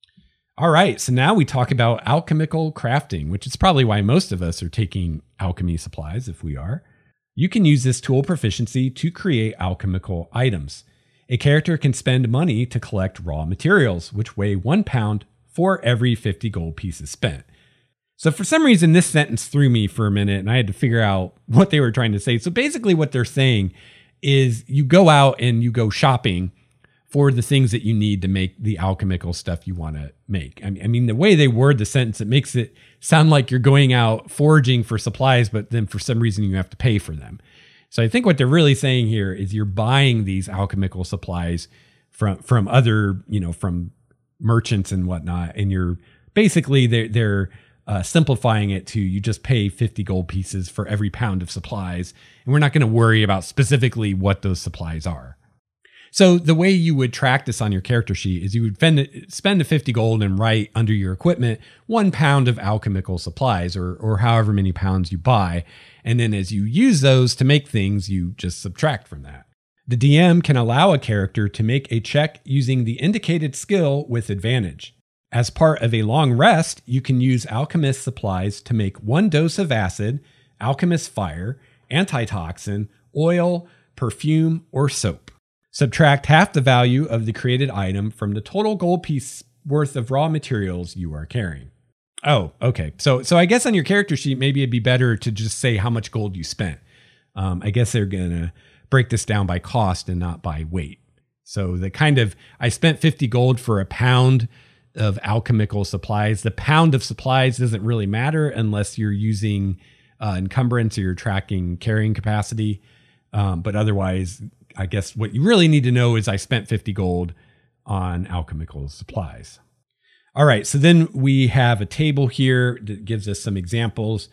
All right, so now we talk about alchemical crafting, which is probably why most of us are taking alchemy supplies, if we are. You can use this tool proficiency to create alchemical items. A character can spend money to collect raw materials, which weigh one pound for every fifty gold pieces spent. So for some reason, this sentence threw me for a minute, and I had to figure out what they were trying to say. So basically what they're saying is you go out and you go shopping for the things that you need to make the alchemical stuff you want to make. I mean, I mean, the way they word the sentence, it makes it sound like you're going out foraging for supplies, but then for some reason you have to pay for them. So I think what they're really saying here is you're buying these alchemical supplies from from other, you know, from merchants and whatnot, and you're basically they're they're uh, simplifying it to you just pay fifty gold pieces for every pound of supplies, and we're not going to worry about specifically what those supplies are. So the way you would track this on your character sheet is you would spend spend the fifty gold and write under your equipment one pound of alchemical supplies, or or however many pounds you buy. And then as you use those to make things, you just subtract from that. The D M can allow a character to make a check using the indicated skill with advantage. As part of a long rest, you can use alchemist supplies to make one dose of acid, alchemist fire, antitoxin, oil, perfume, or soap. Subtract half the value of the created item from the total gold piece worth of raw materials you are carrying. Oh, okay. So so I guess on your character sheet, maybe it'd be better to just say how much gold you spent. Um, I guess they're going to break this down by cost and not by weight. So the kind of, I spent fifty gold for a pound of alchemical supplies. The pound of supplies doesn't really matter unless you're using uh, encumbrance or you're tracking carrying capacity. Um, but otherwise, I guess what you really need to know is I spent fifty gold on alchemical supplies. All right, so then we have a table here that gives us some examples.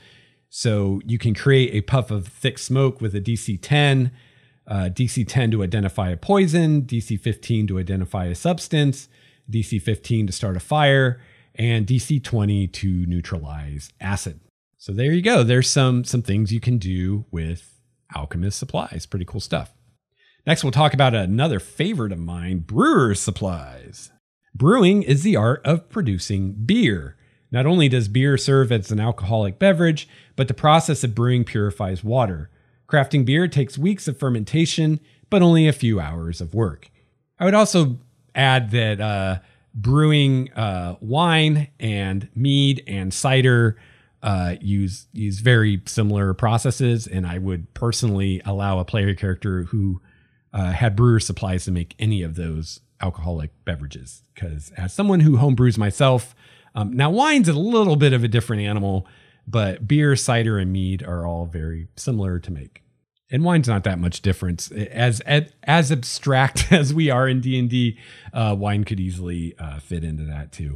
So you can create a puff of thick smoke with a D C ten, uh, D C ten to identify a poison, D C fifteen to identify a substance, D C fifteen to start a fire, and D C twenty to neutralize acid. So there you go. There's some, some things you can do with alchemist supplies. Pretty cool stuff. Next, we'll talk about another favorite of mine, brewer's supplies. Brewing is the art of producing beer. Not only does beer serve as an alcoholic beverage, but the process of brewing purifies water. Crafting beer takes weeks of fermentation, but only a few hours of work. I would also add that uh, brewing uh, wine and mead and cider uh, use use very similar processes, and I would personally allow a player character who uh, had brewer supplies to make any of those alcoholic beverages. Because as someone who homebrews myself, um, now wine's a little bit of a different animal, but beer, cider, and mead are all very similar to make. And wine's not that much difference. As as, as abstract as we are in D and D, uh, wine could easily uh, fit into that too.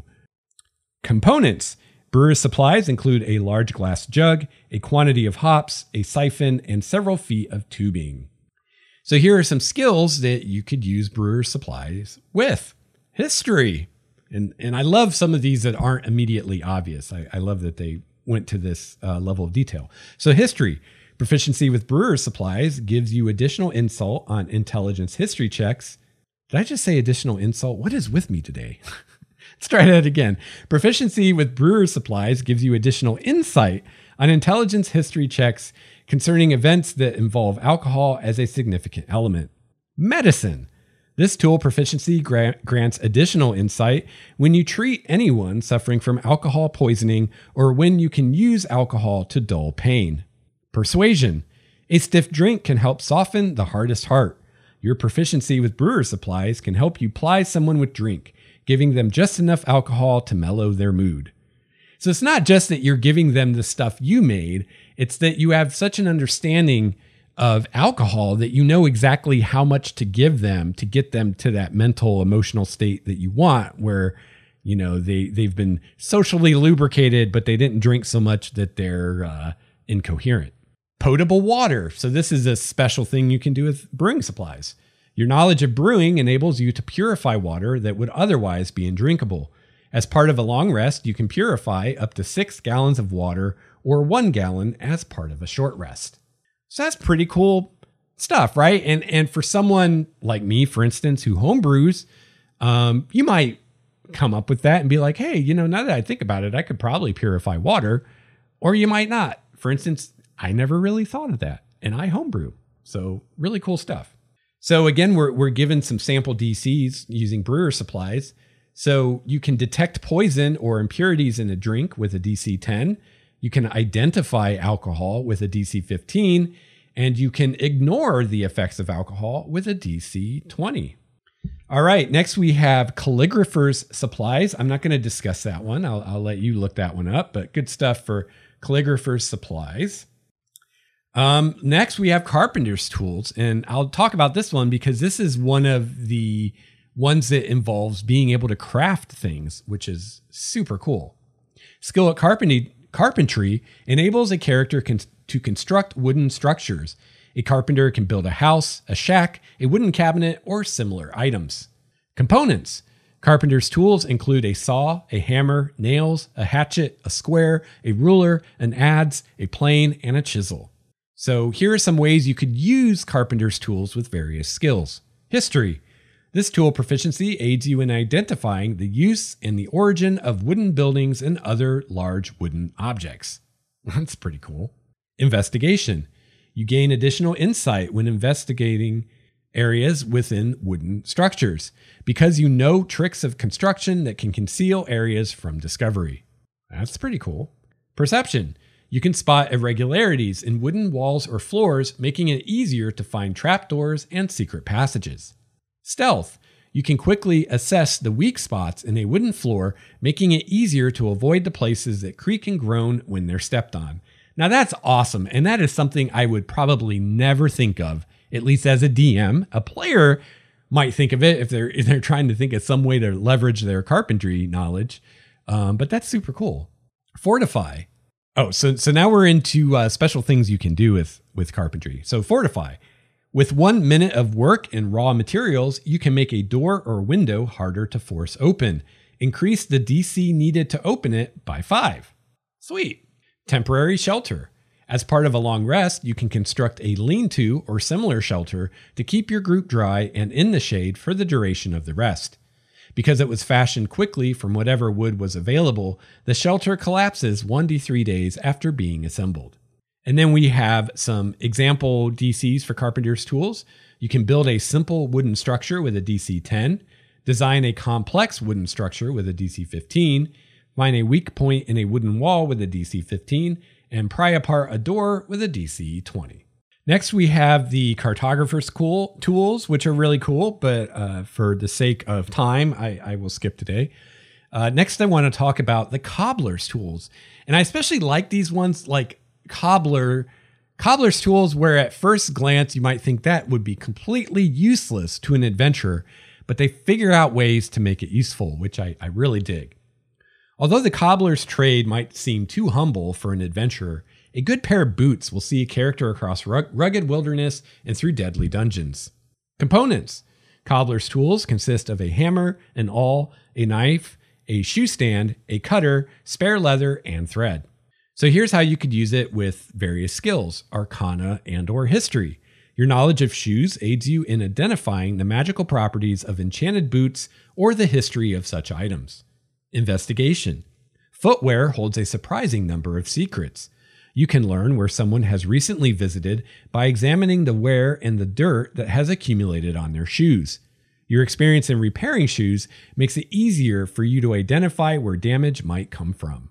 Components. Brewer's supplies include a large glass jug, a quantity of hops, a siphon, and several feet of tubing. So here are some skills that you could use brewer's supplies with. History. And, and I love some of these that aren't immediately obvious. I, I love that they went to this uh, level of detail. So history. Proficiency with brewer's supplies gives you additional insult on intelligence history checks. Did I just say additional insult? What is with me today? Let's try that again. Proficiency with brewer's supplies gives you additional insight on intelligence history checks concerning events that involve alcohol as a significant element. Medicine. This tool proficiency gra- grants additional insight when you treat anyone suffering from alcohol poisoning or when you can use alcohol to dull pain. Persuasion. A stiff drink can help soften the hardest heart. Your proficiency with brewer's supplies can help you ply someone with drink, giving them just enough alcohol to mellow their mood. So it's not just that you're giving them the stuff you made, it's that you have such an understanding of alcohol that you know exactly how much to give them to get them to that mental, emotional state that you want, where, you know, they, they've been socially lubricated, but they didn't drink so much that they're uh, incoherent. Potable water. So this is a special thing you can do with brewing supplies. Your knowledge of brewing enables you to purify water that would otherwise be undrinkable. As part of a long rest, you can purify up to six gallons of water or one gallon as part of a short rest. So that's pretty cool stuff, right? And and for someone like me, for instance, who homebrews, um, you might come up with that and be like, hey, you know, now that I think about it, I could probably purify water, or you might not. For instance, I never really thought of that, and I homebrew. So really cool stuff. So again, we're we're given some sample D Cs using brewer supplies. So you can detect poison or impurities in a drink with a D C ten. You can identify alcohol with a D C fifteen, and you can ignore the effects of alcohol with a D C twenty. All right, next we have calligrapher's supplies. I'm not going to discuss that one. I'll, I'll let you look that one up, but good stuff for calligrapher's supplies. Um, next, we have carpenter's tools, and I'll talk about this one because this is one of the ones that involves being able to craft things, which is super cool. Skill at carpentry, carpentry enables a character con- to construct wooden structures. A carpenter can build a house, a shack, a wooden cabinet, or similar items. Components. Carpenter's tools include a saw, a hammer, nails, a hatchet, a square, a ruler, an adze, a plane, and a chisel. So here are some ways you could use carpenter's tools with various skills. History. This tool proficiency aids you in identifying the use and the origin of wooden buildings and other large wooden objects. That's pretty cool. Investigation. You gain additional insight when investigating areas within wooden structures because you know tricks of construction that can conceal areas from discovery. That's pretty cool. Perception. You can spot irregularities in wooden walls or floors, making it easier to find trapdoors and secret passages. Stealth. You can quickly assess the weak spots in a wooden floor, making it easier to avoid the places that creak and groan when they're stepped on. Now that's awesome, and that is something I would probably never think of, at least as a D M. A player might think of it if they're if they're trying to think of some way to leverage their carpentry knowledge, um, but that's super cool. Fortify. Oh, so so now we're into uh, special things you can do with, with carpentry. So fortify. With one minute of work and raw materials, you can make a door or window harder to force open. Increase the D C needed to open it by five. Sweet. Temporary shelter. As part of a long rest, you can construct a lean-to or similar shelter to keep your group dry and in the shade for the duration of the rest. Because it was fashioned quickly from whatever wood was available, the shelter collapses one to three days after being assembled. And then we have some example D Cs for carpenter's tools. You can build a simple wooden structure with a D C ten, design a complex wooden structure with a D C fifteen, find a weak point in a wooden wall with a D C fifteen, and pry apart a door with a D C twenty. Next, we have the cartographer's cool tools, which are really cool, but uh, for the sake of time, I, I will skip today. Uh, next, I want to talk about the cobbler's tools. And I especially like these ones like cobbler, cobbler's tools, where at first glance, you might think that would be completely useless to an adventurer, but they figure out ways to make it useful, which I, I really dig. Although the cobbler's trade might seem too humble for an adventurer, a good pair of boots will see a character across rugged wilderness and through deadly dungeons. Components. Cobbler's tools consist of a hammer, an awl, a knife, a shoe stand, a cutter, spare leather, and thread. So here's how you could use it with various skills, arcana and or history. Your knowledge of shoes aids you in identifying the magical properties of enchanted boots or the history of such items. Investigation. Footwear holds a surprising number of secrets. You can learn where someone has recently visited by examining the wear and the dirt that has accumulated on their shoes. Your experience in repairing shoes makes it easier for you to identify where damage might come from.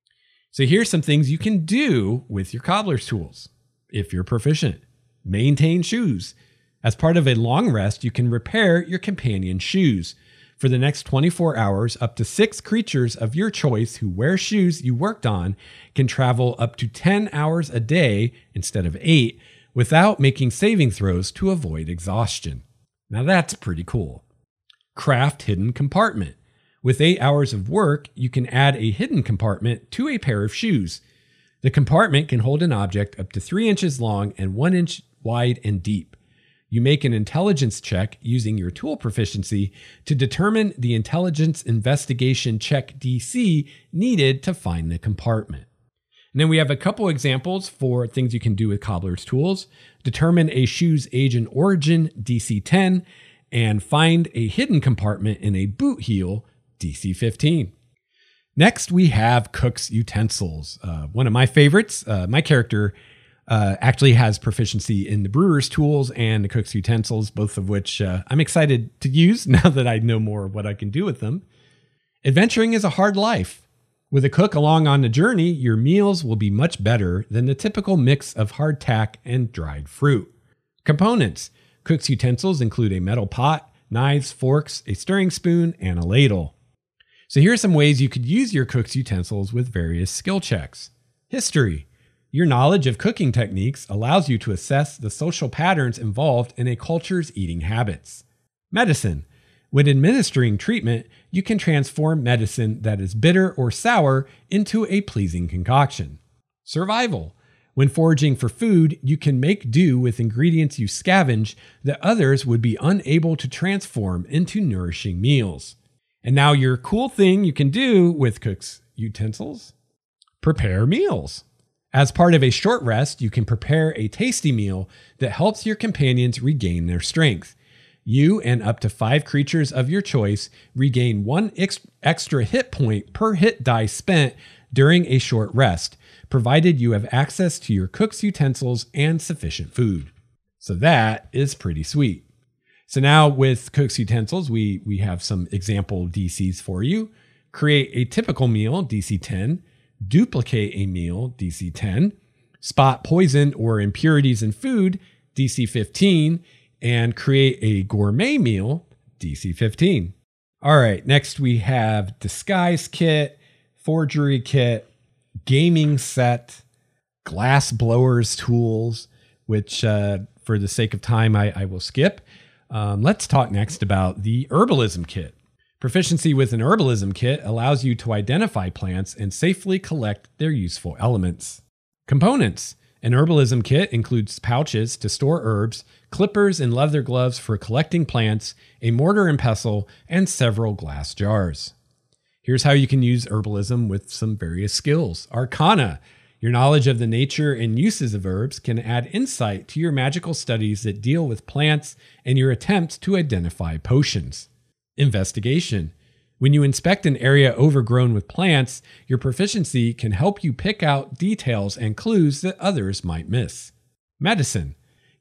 So here's some things you can do with your cobbler's tools if you're proficient. Maintain shoes. As part of a long rest, you can repair your companion's shoes. For the next twenty-four hours, up to six creatures of your choice who wear shoes you worked on can travel up to ten hours a day instead of eight without making saving throws to avoid exhaustion. Now that's pretty cool. Craft hidden compartment. With eight hours of work, you can add a hidden compartment to a pair of shoes. The compartment can hold an object up to three inches long and one inch wide and deep. You make an intelligence check using your tool proficiency to determine the intelligence investigation check D C needed to find the compartment. And then we have a couple examples for things you can do with cobbler's tools. Determine a shoe's age and origin, D C ten, and find a hidden compartment in a boot heel, D C fifteen. Next, we have cook's utensils. Uh, one of my favorites. Uh, my character Uh, actually has proficiency in the brewer's tools and the cook's utensils, both of which uh, I'm excited to use now that I know more of what I can do with them. Adventuring is a hard life. With a cook along on the journey, your meals will be much better than the typical mix of hardtack and dried fruit. Components. Cook's utensils include a metal pot, knives, forks, a stirring spoon, and a ladle. So here are some ways you could use your cook's utensils with various skill checks. History. Your knowledge of cooking techniques allows you to assess the social patterns involved in a culture's eating habits. Medicine. When administering treatment, you can transform medicine that is bitter or sour into a pleasing concoction. Survival. When foraging for food, you can make do with ingredients you scavenge that others would be unable to transform into nourishing meals. And now your cool thing you can do with cook's utensils: prepare meals. As part of a short rest, you can prepare a tasty meal that helps your companions regain their strength. You and up to five creatures of your choice regain one ex- extra hit point per hit die spent during a short rest, provided you have access to your cook's utensils and sufficient food. So that is pretty sweet. So now with cook's utensils, we, we have some example D Cs for you. Create a typical meal, D C ten. Duplicate a meal, D C ten, spot poison or impurities in food, D C fifteen, and create a gourmet meal, D C fifteen. All right, next we have disguise kit, forgery kit, gaming set, glass blowers tools, which uh, for the sake of time, I, I will skip. Um, let's talk next about the herbalism kit. Proficiency with an herbalism kit allows you to identify plants and safely collect their useful elements. Components. An herbalism kit includes pouches to store herbs, clippers and leather gloves for collecting plants, a mortar and pestle, and several glass jars. Here's how you can use herbalism with some various skills. Arcana. Your knowledge of the nature and uses of herbs can add insight to your magical studies that deal with plants and your attempts to identify potions. Investigation. When you inspect an area overgrown with plants, your proficiency can help you pick out details and clues that others might miss. Medicine.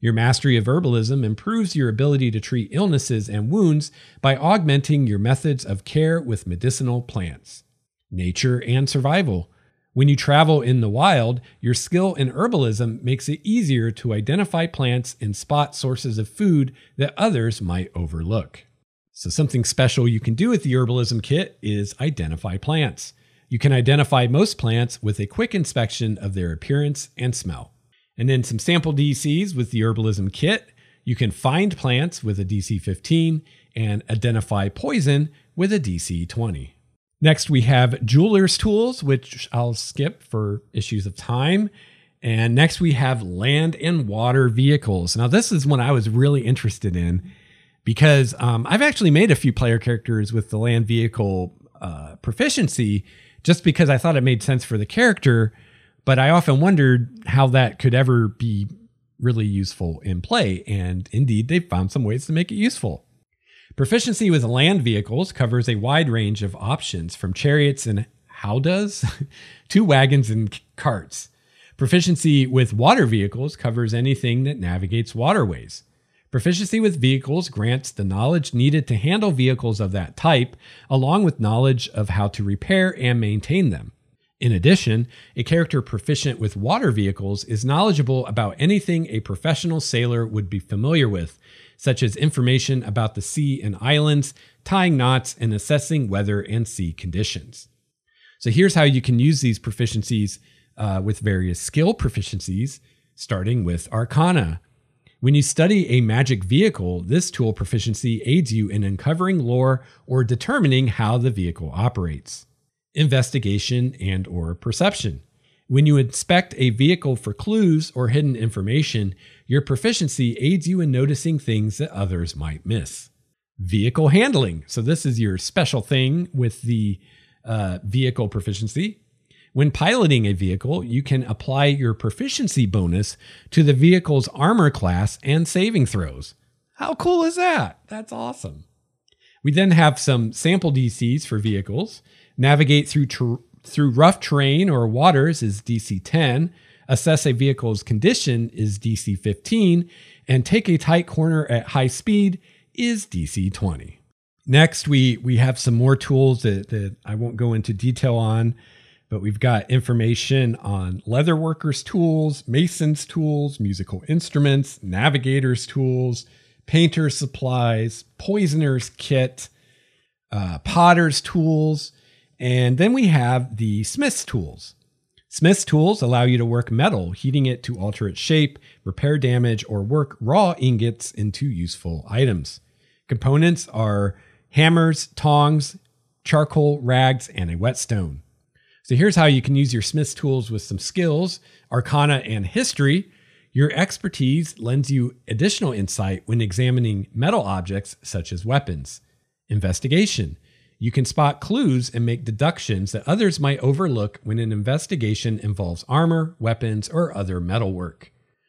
Your mastery of herbalism improves your ability to treat illnesses and wounds by augmenting your methods of care with medicinal plants. Nature and survival. When you travel in the wild, your skill in herbalism makes it easier to identify plants and spot sources of food that others might overlook. So something special you can do with the herbalism kit is identify plants. You can identify most plants with a quick inspection of their appearance and smell. And then some sample D Cs with the herbalism kit. You can find plants with a D C fifteen and identify poison with a D C twenty. Next, we have jeweler's tools, which I'll skip for issues of time. And next we have land and water vehicles. Now this is one I was really interested in because um, I've actually made a few player characters with the land vehicle uh, proficiency just because I thought it made sense for the character, but I often wondered how that could ever be really useful in play. And indeed, they've found some ways to make it useful. Proficiency with land vehicles covers a wide range of options from chariots and howdahs to wagons and carts. Proficiency with water vehicles covers anything that navigates waterways. Proficiency with vehicles grants the knowledge needed to handle vehicles of that type, along with knowledge of how to repair and maintain them. In addition, a character proficient with water vehicles is knowledgeable about anything a professional sailor would be familiar with, such as information about the sea and islands, tying knots, and assessing weather and sea conditions. So here's how you can use these proficiencies uh, with various skill proficiencies, starting with Arcana. When you study a magic vehicle, this tool proficiency aids you in uncovering lore or determining how the vehicle operates. Investigation and or perception. When you inspect a vehicle for clues or hidden information, your proficiency aids you in noticing things that others might miss. Vehicle handling. So this is your special thing with the uh, vehicle proficiency. When piloting a vehicle, you can apply your proficiency bonus to the vehicle's armor class and saving throws. How cool is that? That's awesome. We then have some sample D Cs for vehicles. Navigate through ter- through rough terrain or waters is D C ten. Assess a vehicle's condition is D C fifteen. And take a tight corner at high speed is D C twenty. Next, we, we have some more tools that, that I won't go into detail on, but we've got information on leatherworkers' tools, masons' tools, musical instruments, navigators' tools, painter's supplies, poisoner's kit, uh, potter's tools, and then we have the smith's tools. Smith's tools allow you to work metal, heating it to alter its shape, repair damage, or work raw ingots into useful items. Components are hammers, tongs, charcoal, rags, and a whetstone. So here's how you can use your smith's tools with some skills, Arcana and History. Your expertise lends you additional insight when examining metal objects such as weapons. Investigation. You can spot clues and make deductions that others might overlook when an investigation involves armor, weapons, or other metalwork.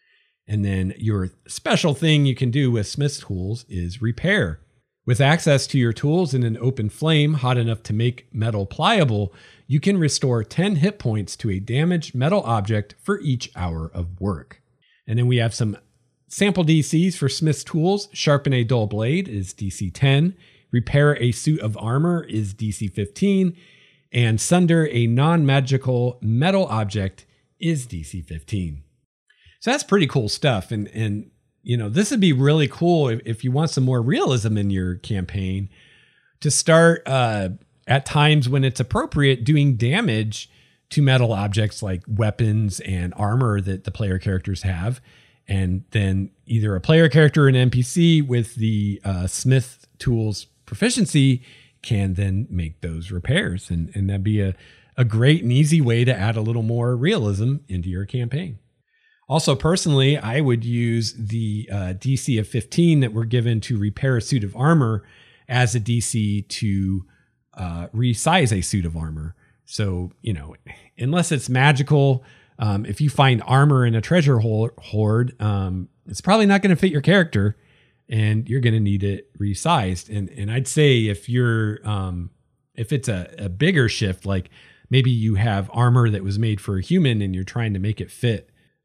And then your special thing you can do with smith's tools is repair. With access to your tools in an open flame hot enough to make metal pliable, you can restore ten hit points to a damaged metal object for each hour of work. And then we have some sample D Cs for smith's tools. Sharpen a dull blade is D C ten. Repair a suit of armor is D C fifteen. And sunder a non-magical metal object is D C fifteen. So that's pretty cool stuff. And, and you know, this would be really cool if, if you want some more realism in your campaign to start uh, at times when it's appropriate doing damage to metal objects like weapons and armor that the player characters have. And then either a player character or an N P C with the uh, smith tools proficiency can then make those repairs. And, and that'd be a, a great and easy way to add a little more realism into your campaign. Also, personally, I would use the uh, D C of fifteen that we're given to repair a suit of armor as a D C to uh, resize a suit of armor. So, you know, unless it's magical, um, if you find armor in a treasure hoard, um, it's probably not going to fit your character and you're going to need it resized. And and I'd say if you're, um, if it's a, a bigger shift, like maybe you have armor that was made for a human and you're trying to make it fit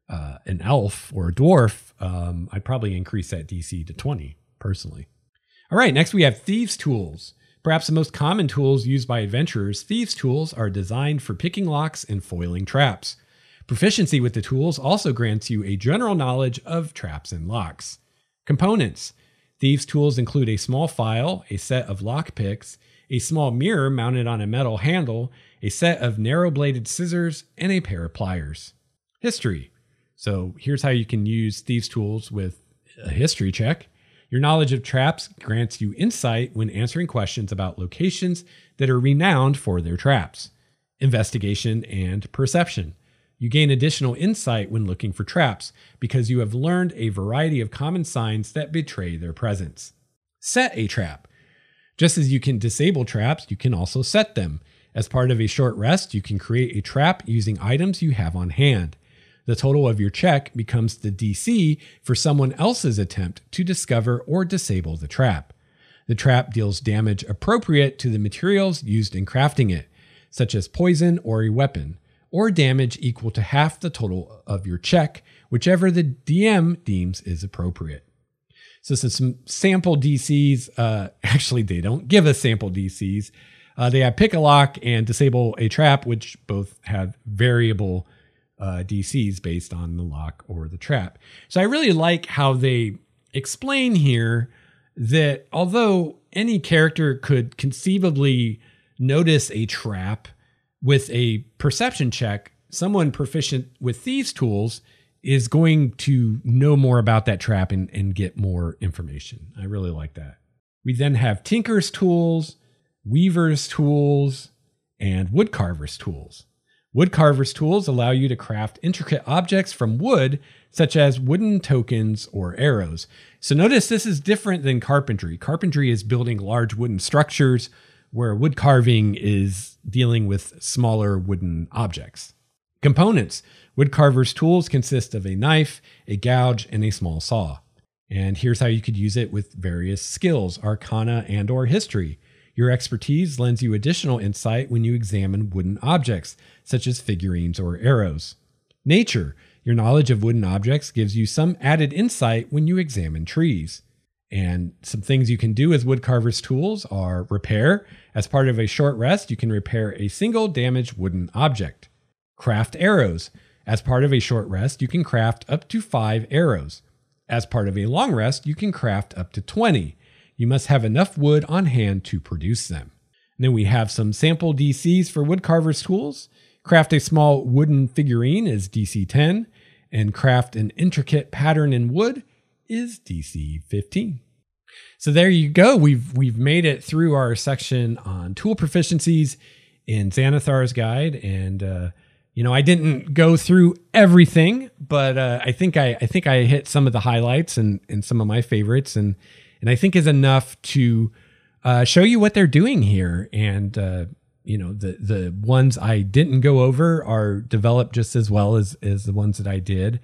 uh, an elf or a dwarf, um, I'd probably increase that D C to twenty personally. All right, next we have Thieves' Tools. Perhaps the most common tools used by adventurers, Thieves' Tools are designed for picking locks and foiling traps. Proficiency with the tools also grants you a general knowledge of traps and locks. Components. Thieves' Tools include a small file, a set of lock picks, a small mirror mounted on a metal handle, a set of narrow-bladed scissors, and a pair of pliers. History. So here's how you can use Thieves' Tools with a history check. Your knowledge of traps grants you insight when answering questions about locations that are renowned for their traps. Investigation and perception. You gain additional insight when looking for traps because you have learned a variety of common signs that betray their presence. Set a trap. Just as you can disable traps, you can also set them. As part of a short rest, you can create a trap using items you have on hand. The total of your check becomes the D C for someone else's attempt to discover or disable the trap. The trap deals damage appropriate to the materials used in crafting it, such as poison or a weapon, or damage equal to half the total of your check, whichever the D M deems is appropriate. So this is some sample D Cs. Uh, actually, they don't give us sample D Cs. Uh, they have pick a lock and disable a trap, which both have variable Uh, D Cs based on the lock or the trap. So I really like how they explain here that although any character could conceivably notice a trap with a perception check, someone proficient with Thieves' Tools is going to know more about that trap and, and get more information. I really like that. We then have Tinker's Tools, Weaver's Tools, and Woodcarver's Tools. Woodcarver's tools allow you to craft intricate objects from wood, such as wooden tokens or arrows. So notice this is different than carpentry. Carpentry is building large wooden structures, where wood carving is dealing with smaller wooden objects. Components. Woodcarver's tools consist of a knife, a gouge, and a small saw. And here's how you could use it with various skills, arcana and or history. Your expertise lends you additional insight when you examine wooden objects, such as figurines or arrows. Nature. Your knowledge of wooden objects gives you some added insight when you examine trees. And some things you can do with Woodcarver's tools are repair. As part of a short rest, you can repair a single damaged wooden object. Craft arrows. As part of a short rest, you can craft up to five arrows. As part of a long rest, you can craft up to twenty. You must have enough wood on hand to produce them. And then we have some sample D Cs for Woodcarver's tools. Craft a small wooden figurine is D C ten, and craft an intricate pattern in wood is D C fifteen. So there you go. We've we've made it through our section on tool proficiencies in Xanathar's Guide, and uh, you know I didn't go through everything, but uh, I think I I think I hit some of the highlights and and some of my favorites, and and I think is enough to uh, show you what they're doing here. And uh, you know the the ones I didn't go over are developed just as well as as the ones that I did,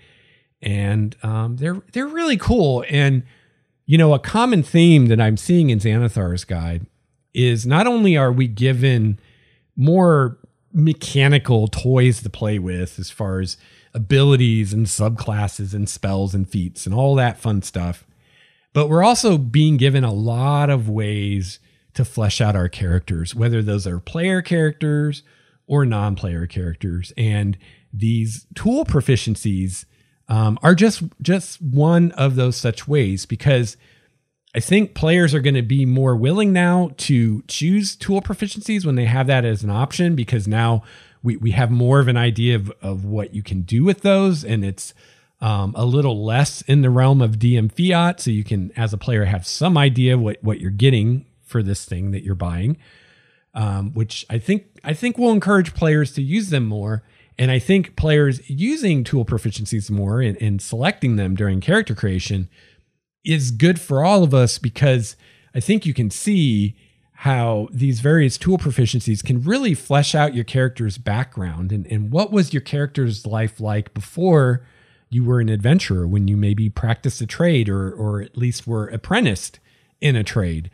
and um, they're they're really cool. And you know, a common theme that I'm seeing in Xanathar's Guide is not only are we given more mechanical toys to play with as far as abilities and subclasses and spells and feats and all that fun stuff, but we're also being given a lot of ways to flesh out our characters, whether those are player characters or non-player characters. And these tool proficiencies um, are just, just one of those such ways, because I think players are going to be more willing now to choose tool proficiencies when they have that as an option, because now we, we have more of an idea of, of what you can do with those. And it's um, a little less in the realm of D M fiat. So you can, as a player, have some idea what, what you're getting for this thing that you're buying, um, which I think, I think will encourage players to use them more. And I think players using tool proficiencies more and, and selecting them during character creation is good for all of us, because I think you can see how these various tool proficiencies can really flesh out your character's background and, and what was your character's life like before you were an adventurer, when you maybe practiced a trade or or at least were apprenticed in a trade.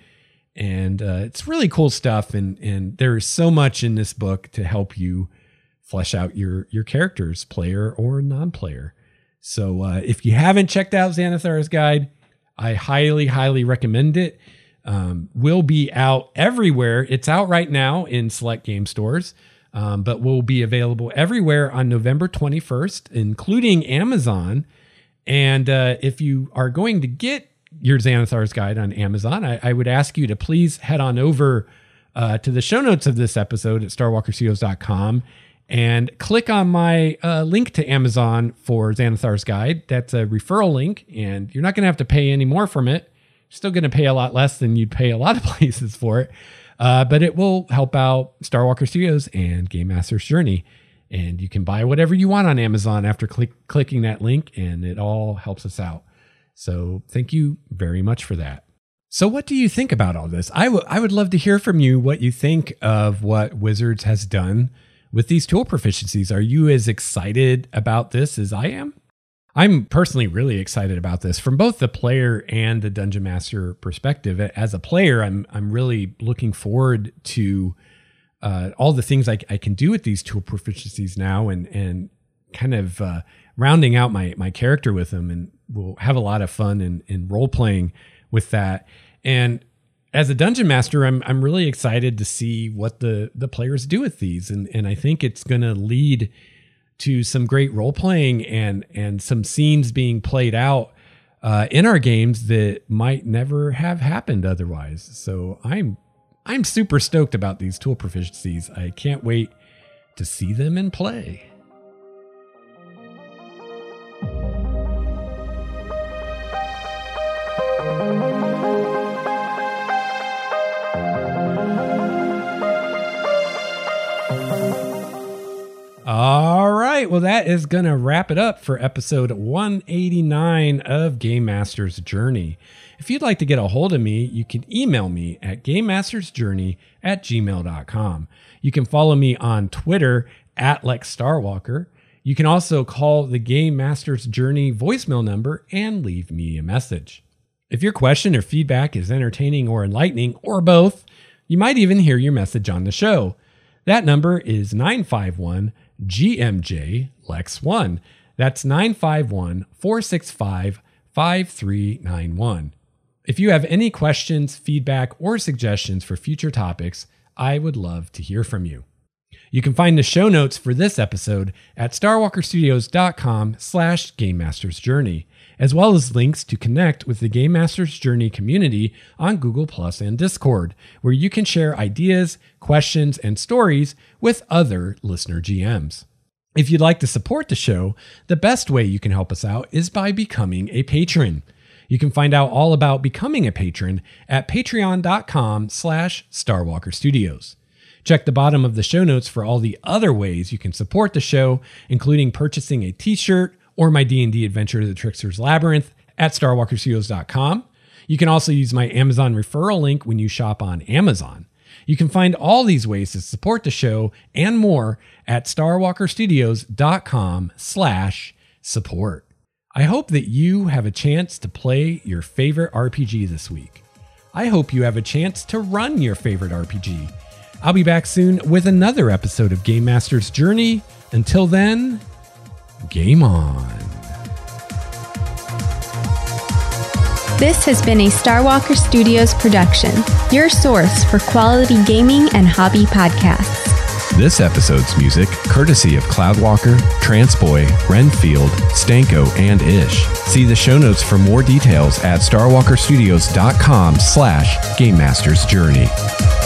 And uh, it's really cool stuff. And and there's so much in this book to help you flesh out your your characters, player or non-player. So uh, if you haven't checked out Xanathar's Guide, I highly, highly recommend it. Um, will be out everywhere. It's out right now in select game stores, um, but will be available everywhere on November twenty-first, including Amazon. And uh, if you are going to get your Xanathar's Guide on Amazon, I, I would ask you to please head on over uh, to the show notes of this episode at star walker studios dot com and click on my uh, link to Amazon for Xanathar's Guide. That's a referral link, and you're not going to have to pay any more from it. You're still going to pay a lot less than you'd pay a lot of places for it, uh, but it will help out Star Walker Studios and Game Master's Journey. And you can buy whatever you want on Amazon after click, clicking that link, and it all helps us out. So thank you very much for that. So what do you think about all this? I, w- I would love to hear from you what you think of what Wizards has done with these tool proficiencies. Are you as excited about this as I am? I'm personally really excited about this from both the player and the Dungeon Master perspective. As a player, I'm I'm really looking forward to Uh, all the things I, I can do with these tool proficiencies now, and and kind of uh, rounding out my my character with them, and we'll have a lot of fun in, in role playing with that. And as a dungeon master, I'm I'm really excited to see what the the players do with these, and and I think it's going to lead to some great role playing and and some scenes being played out uh, in our games that might never have happened otherwise. So I'm. I'm super stoked about these tool proficiencies. I can't wait to see them in play. All right. Well, that is going to wrap it up for episode one eighty-nine of Game Master's Journey. If you'd like to get a hold of me, you can email me at game masters journey at gmail dot com. You can follow me on Twitter at Lex Starwalker. You can also call the Game Master's Journey voicemail number and leave me a message. If your question or feedback is entertaining or enlightening, or both, you might even hear your message on the show. That number is nine five one G M J Lex one. That's nine five one, four six five, five three nine one. If you have any questions, feedback, or suggestions for future topics, I would love to hear from you. You can find the show notes for this episode at star walker studios dot com slash Game Master's Journey, as well as links to connect with the Game Master's Journey community on Google Plus and Discord, where you can share ideas, questions, and stories with other listener G Ms. If you'd like to support the show, the best way you can help us out is by becoming a patron. You can find out all about becoming a patron at patreon dot com slash Star Walker Studios. Check the bottom of the show notes for all the other ways you can support the show, including purchasing a t-shirt or my D and D adventure, The Trickster's Labyrinth, at star walker studios dot com. You can also use my Amazon referral link when you shop on Amazon. You can find all these ways to support the show and more at star walker studios dot com slash support. I hope that you have a chance to play your favorite R P G this week. I hope you have a chance to run your favorite R P G. I'll be back soon with another episode of Game Master's Journey. Until then, game on. This has been a Star Walker Studios production, your source for quality gaming and hobby podcasts. This episode's music, courtesy of Cloudwalker, Transboy, Renfield, Stanko, and Ish. See the show notes for more details at star walker studios dot com slash Game Master's Journey.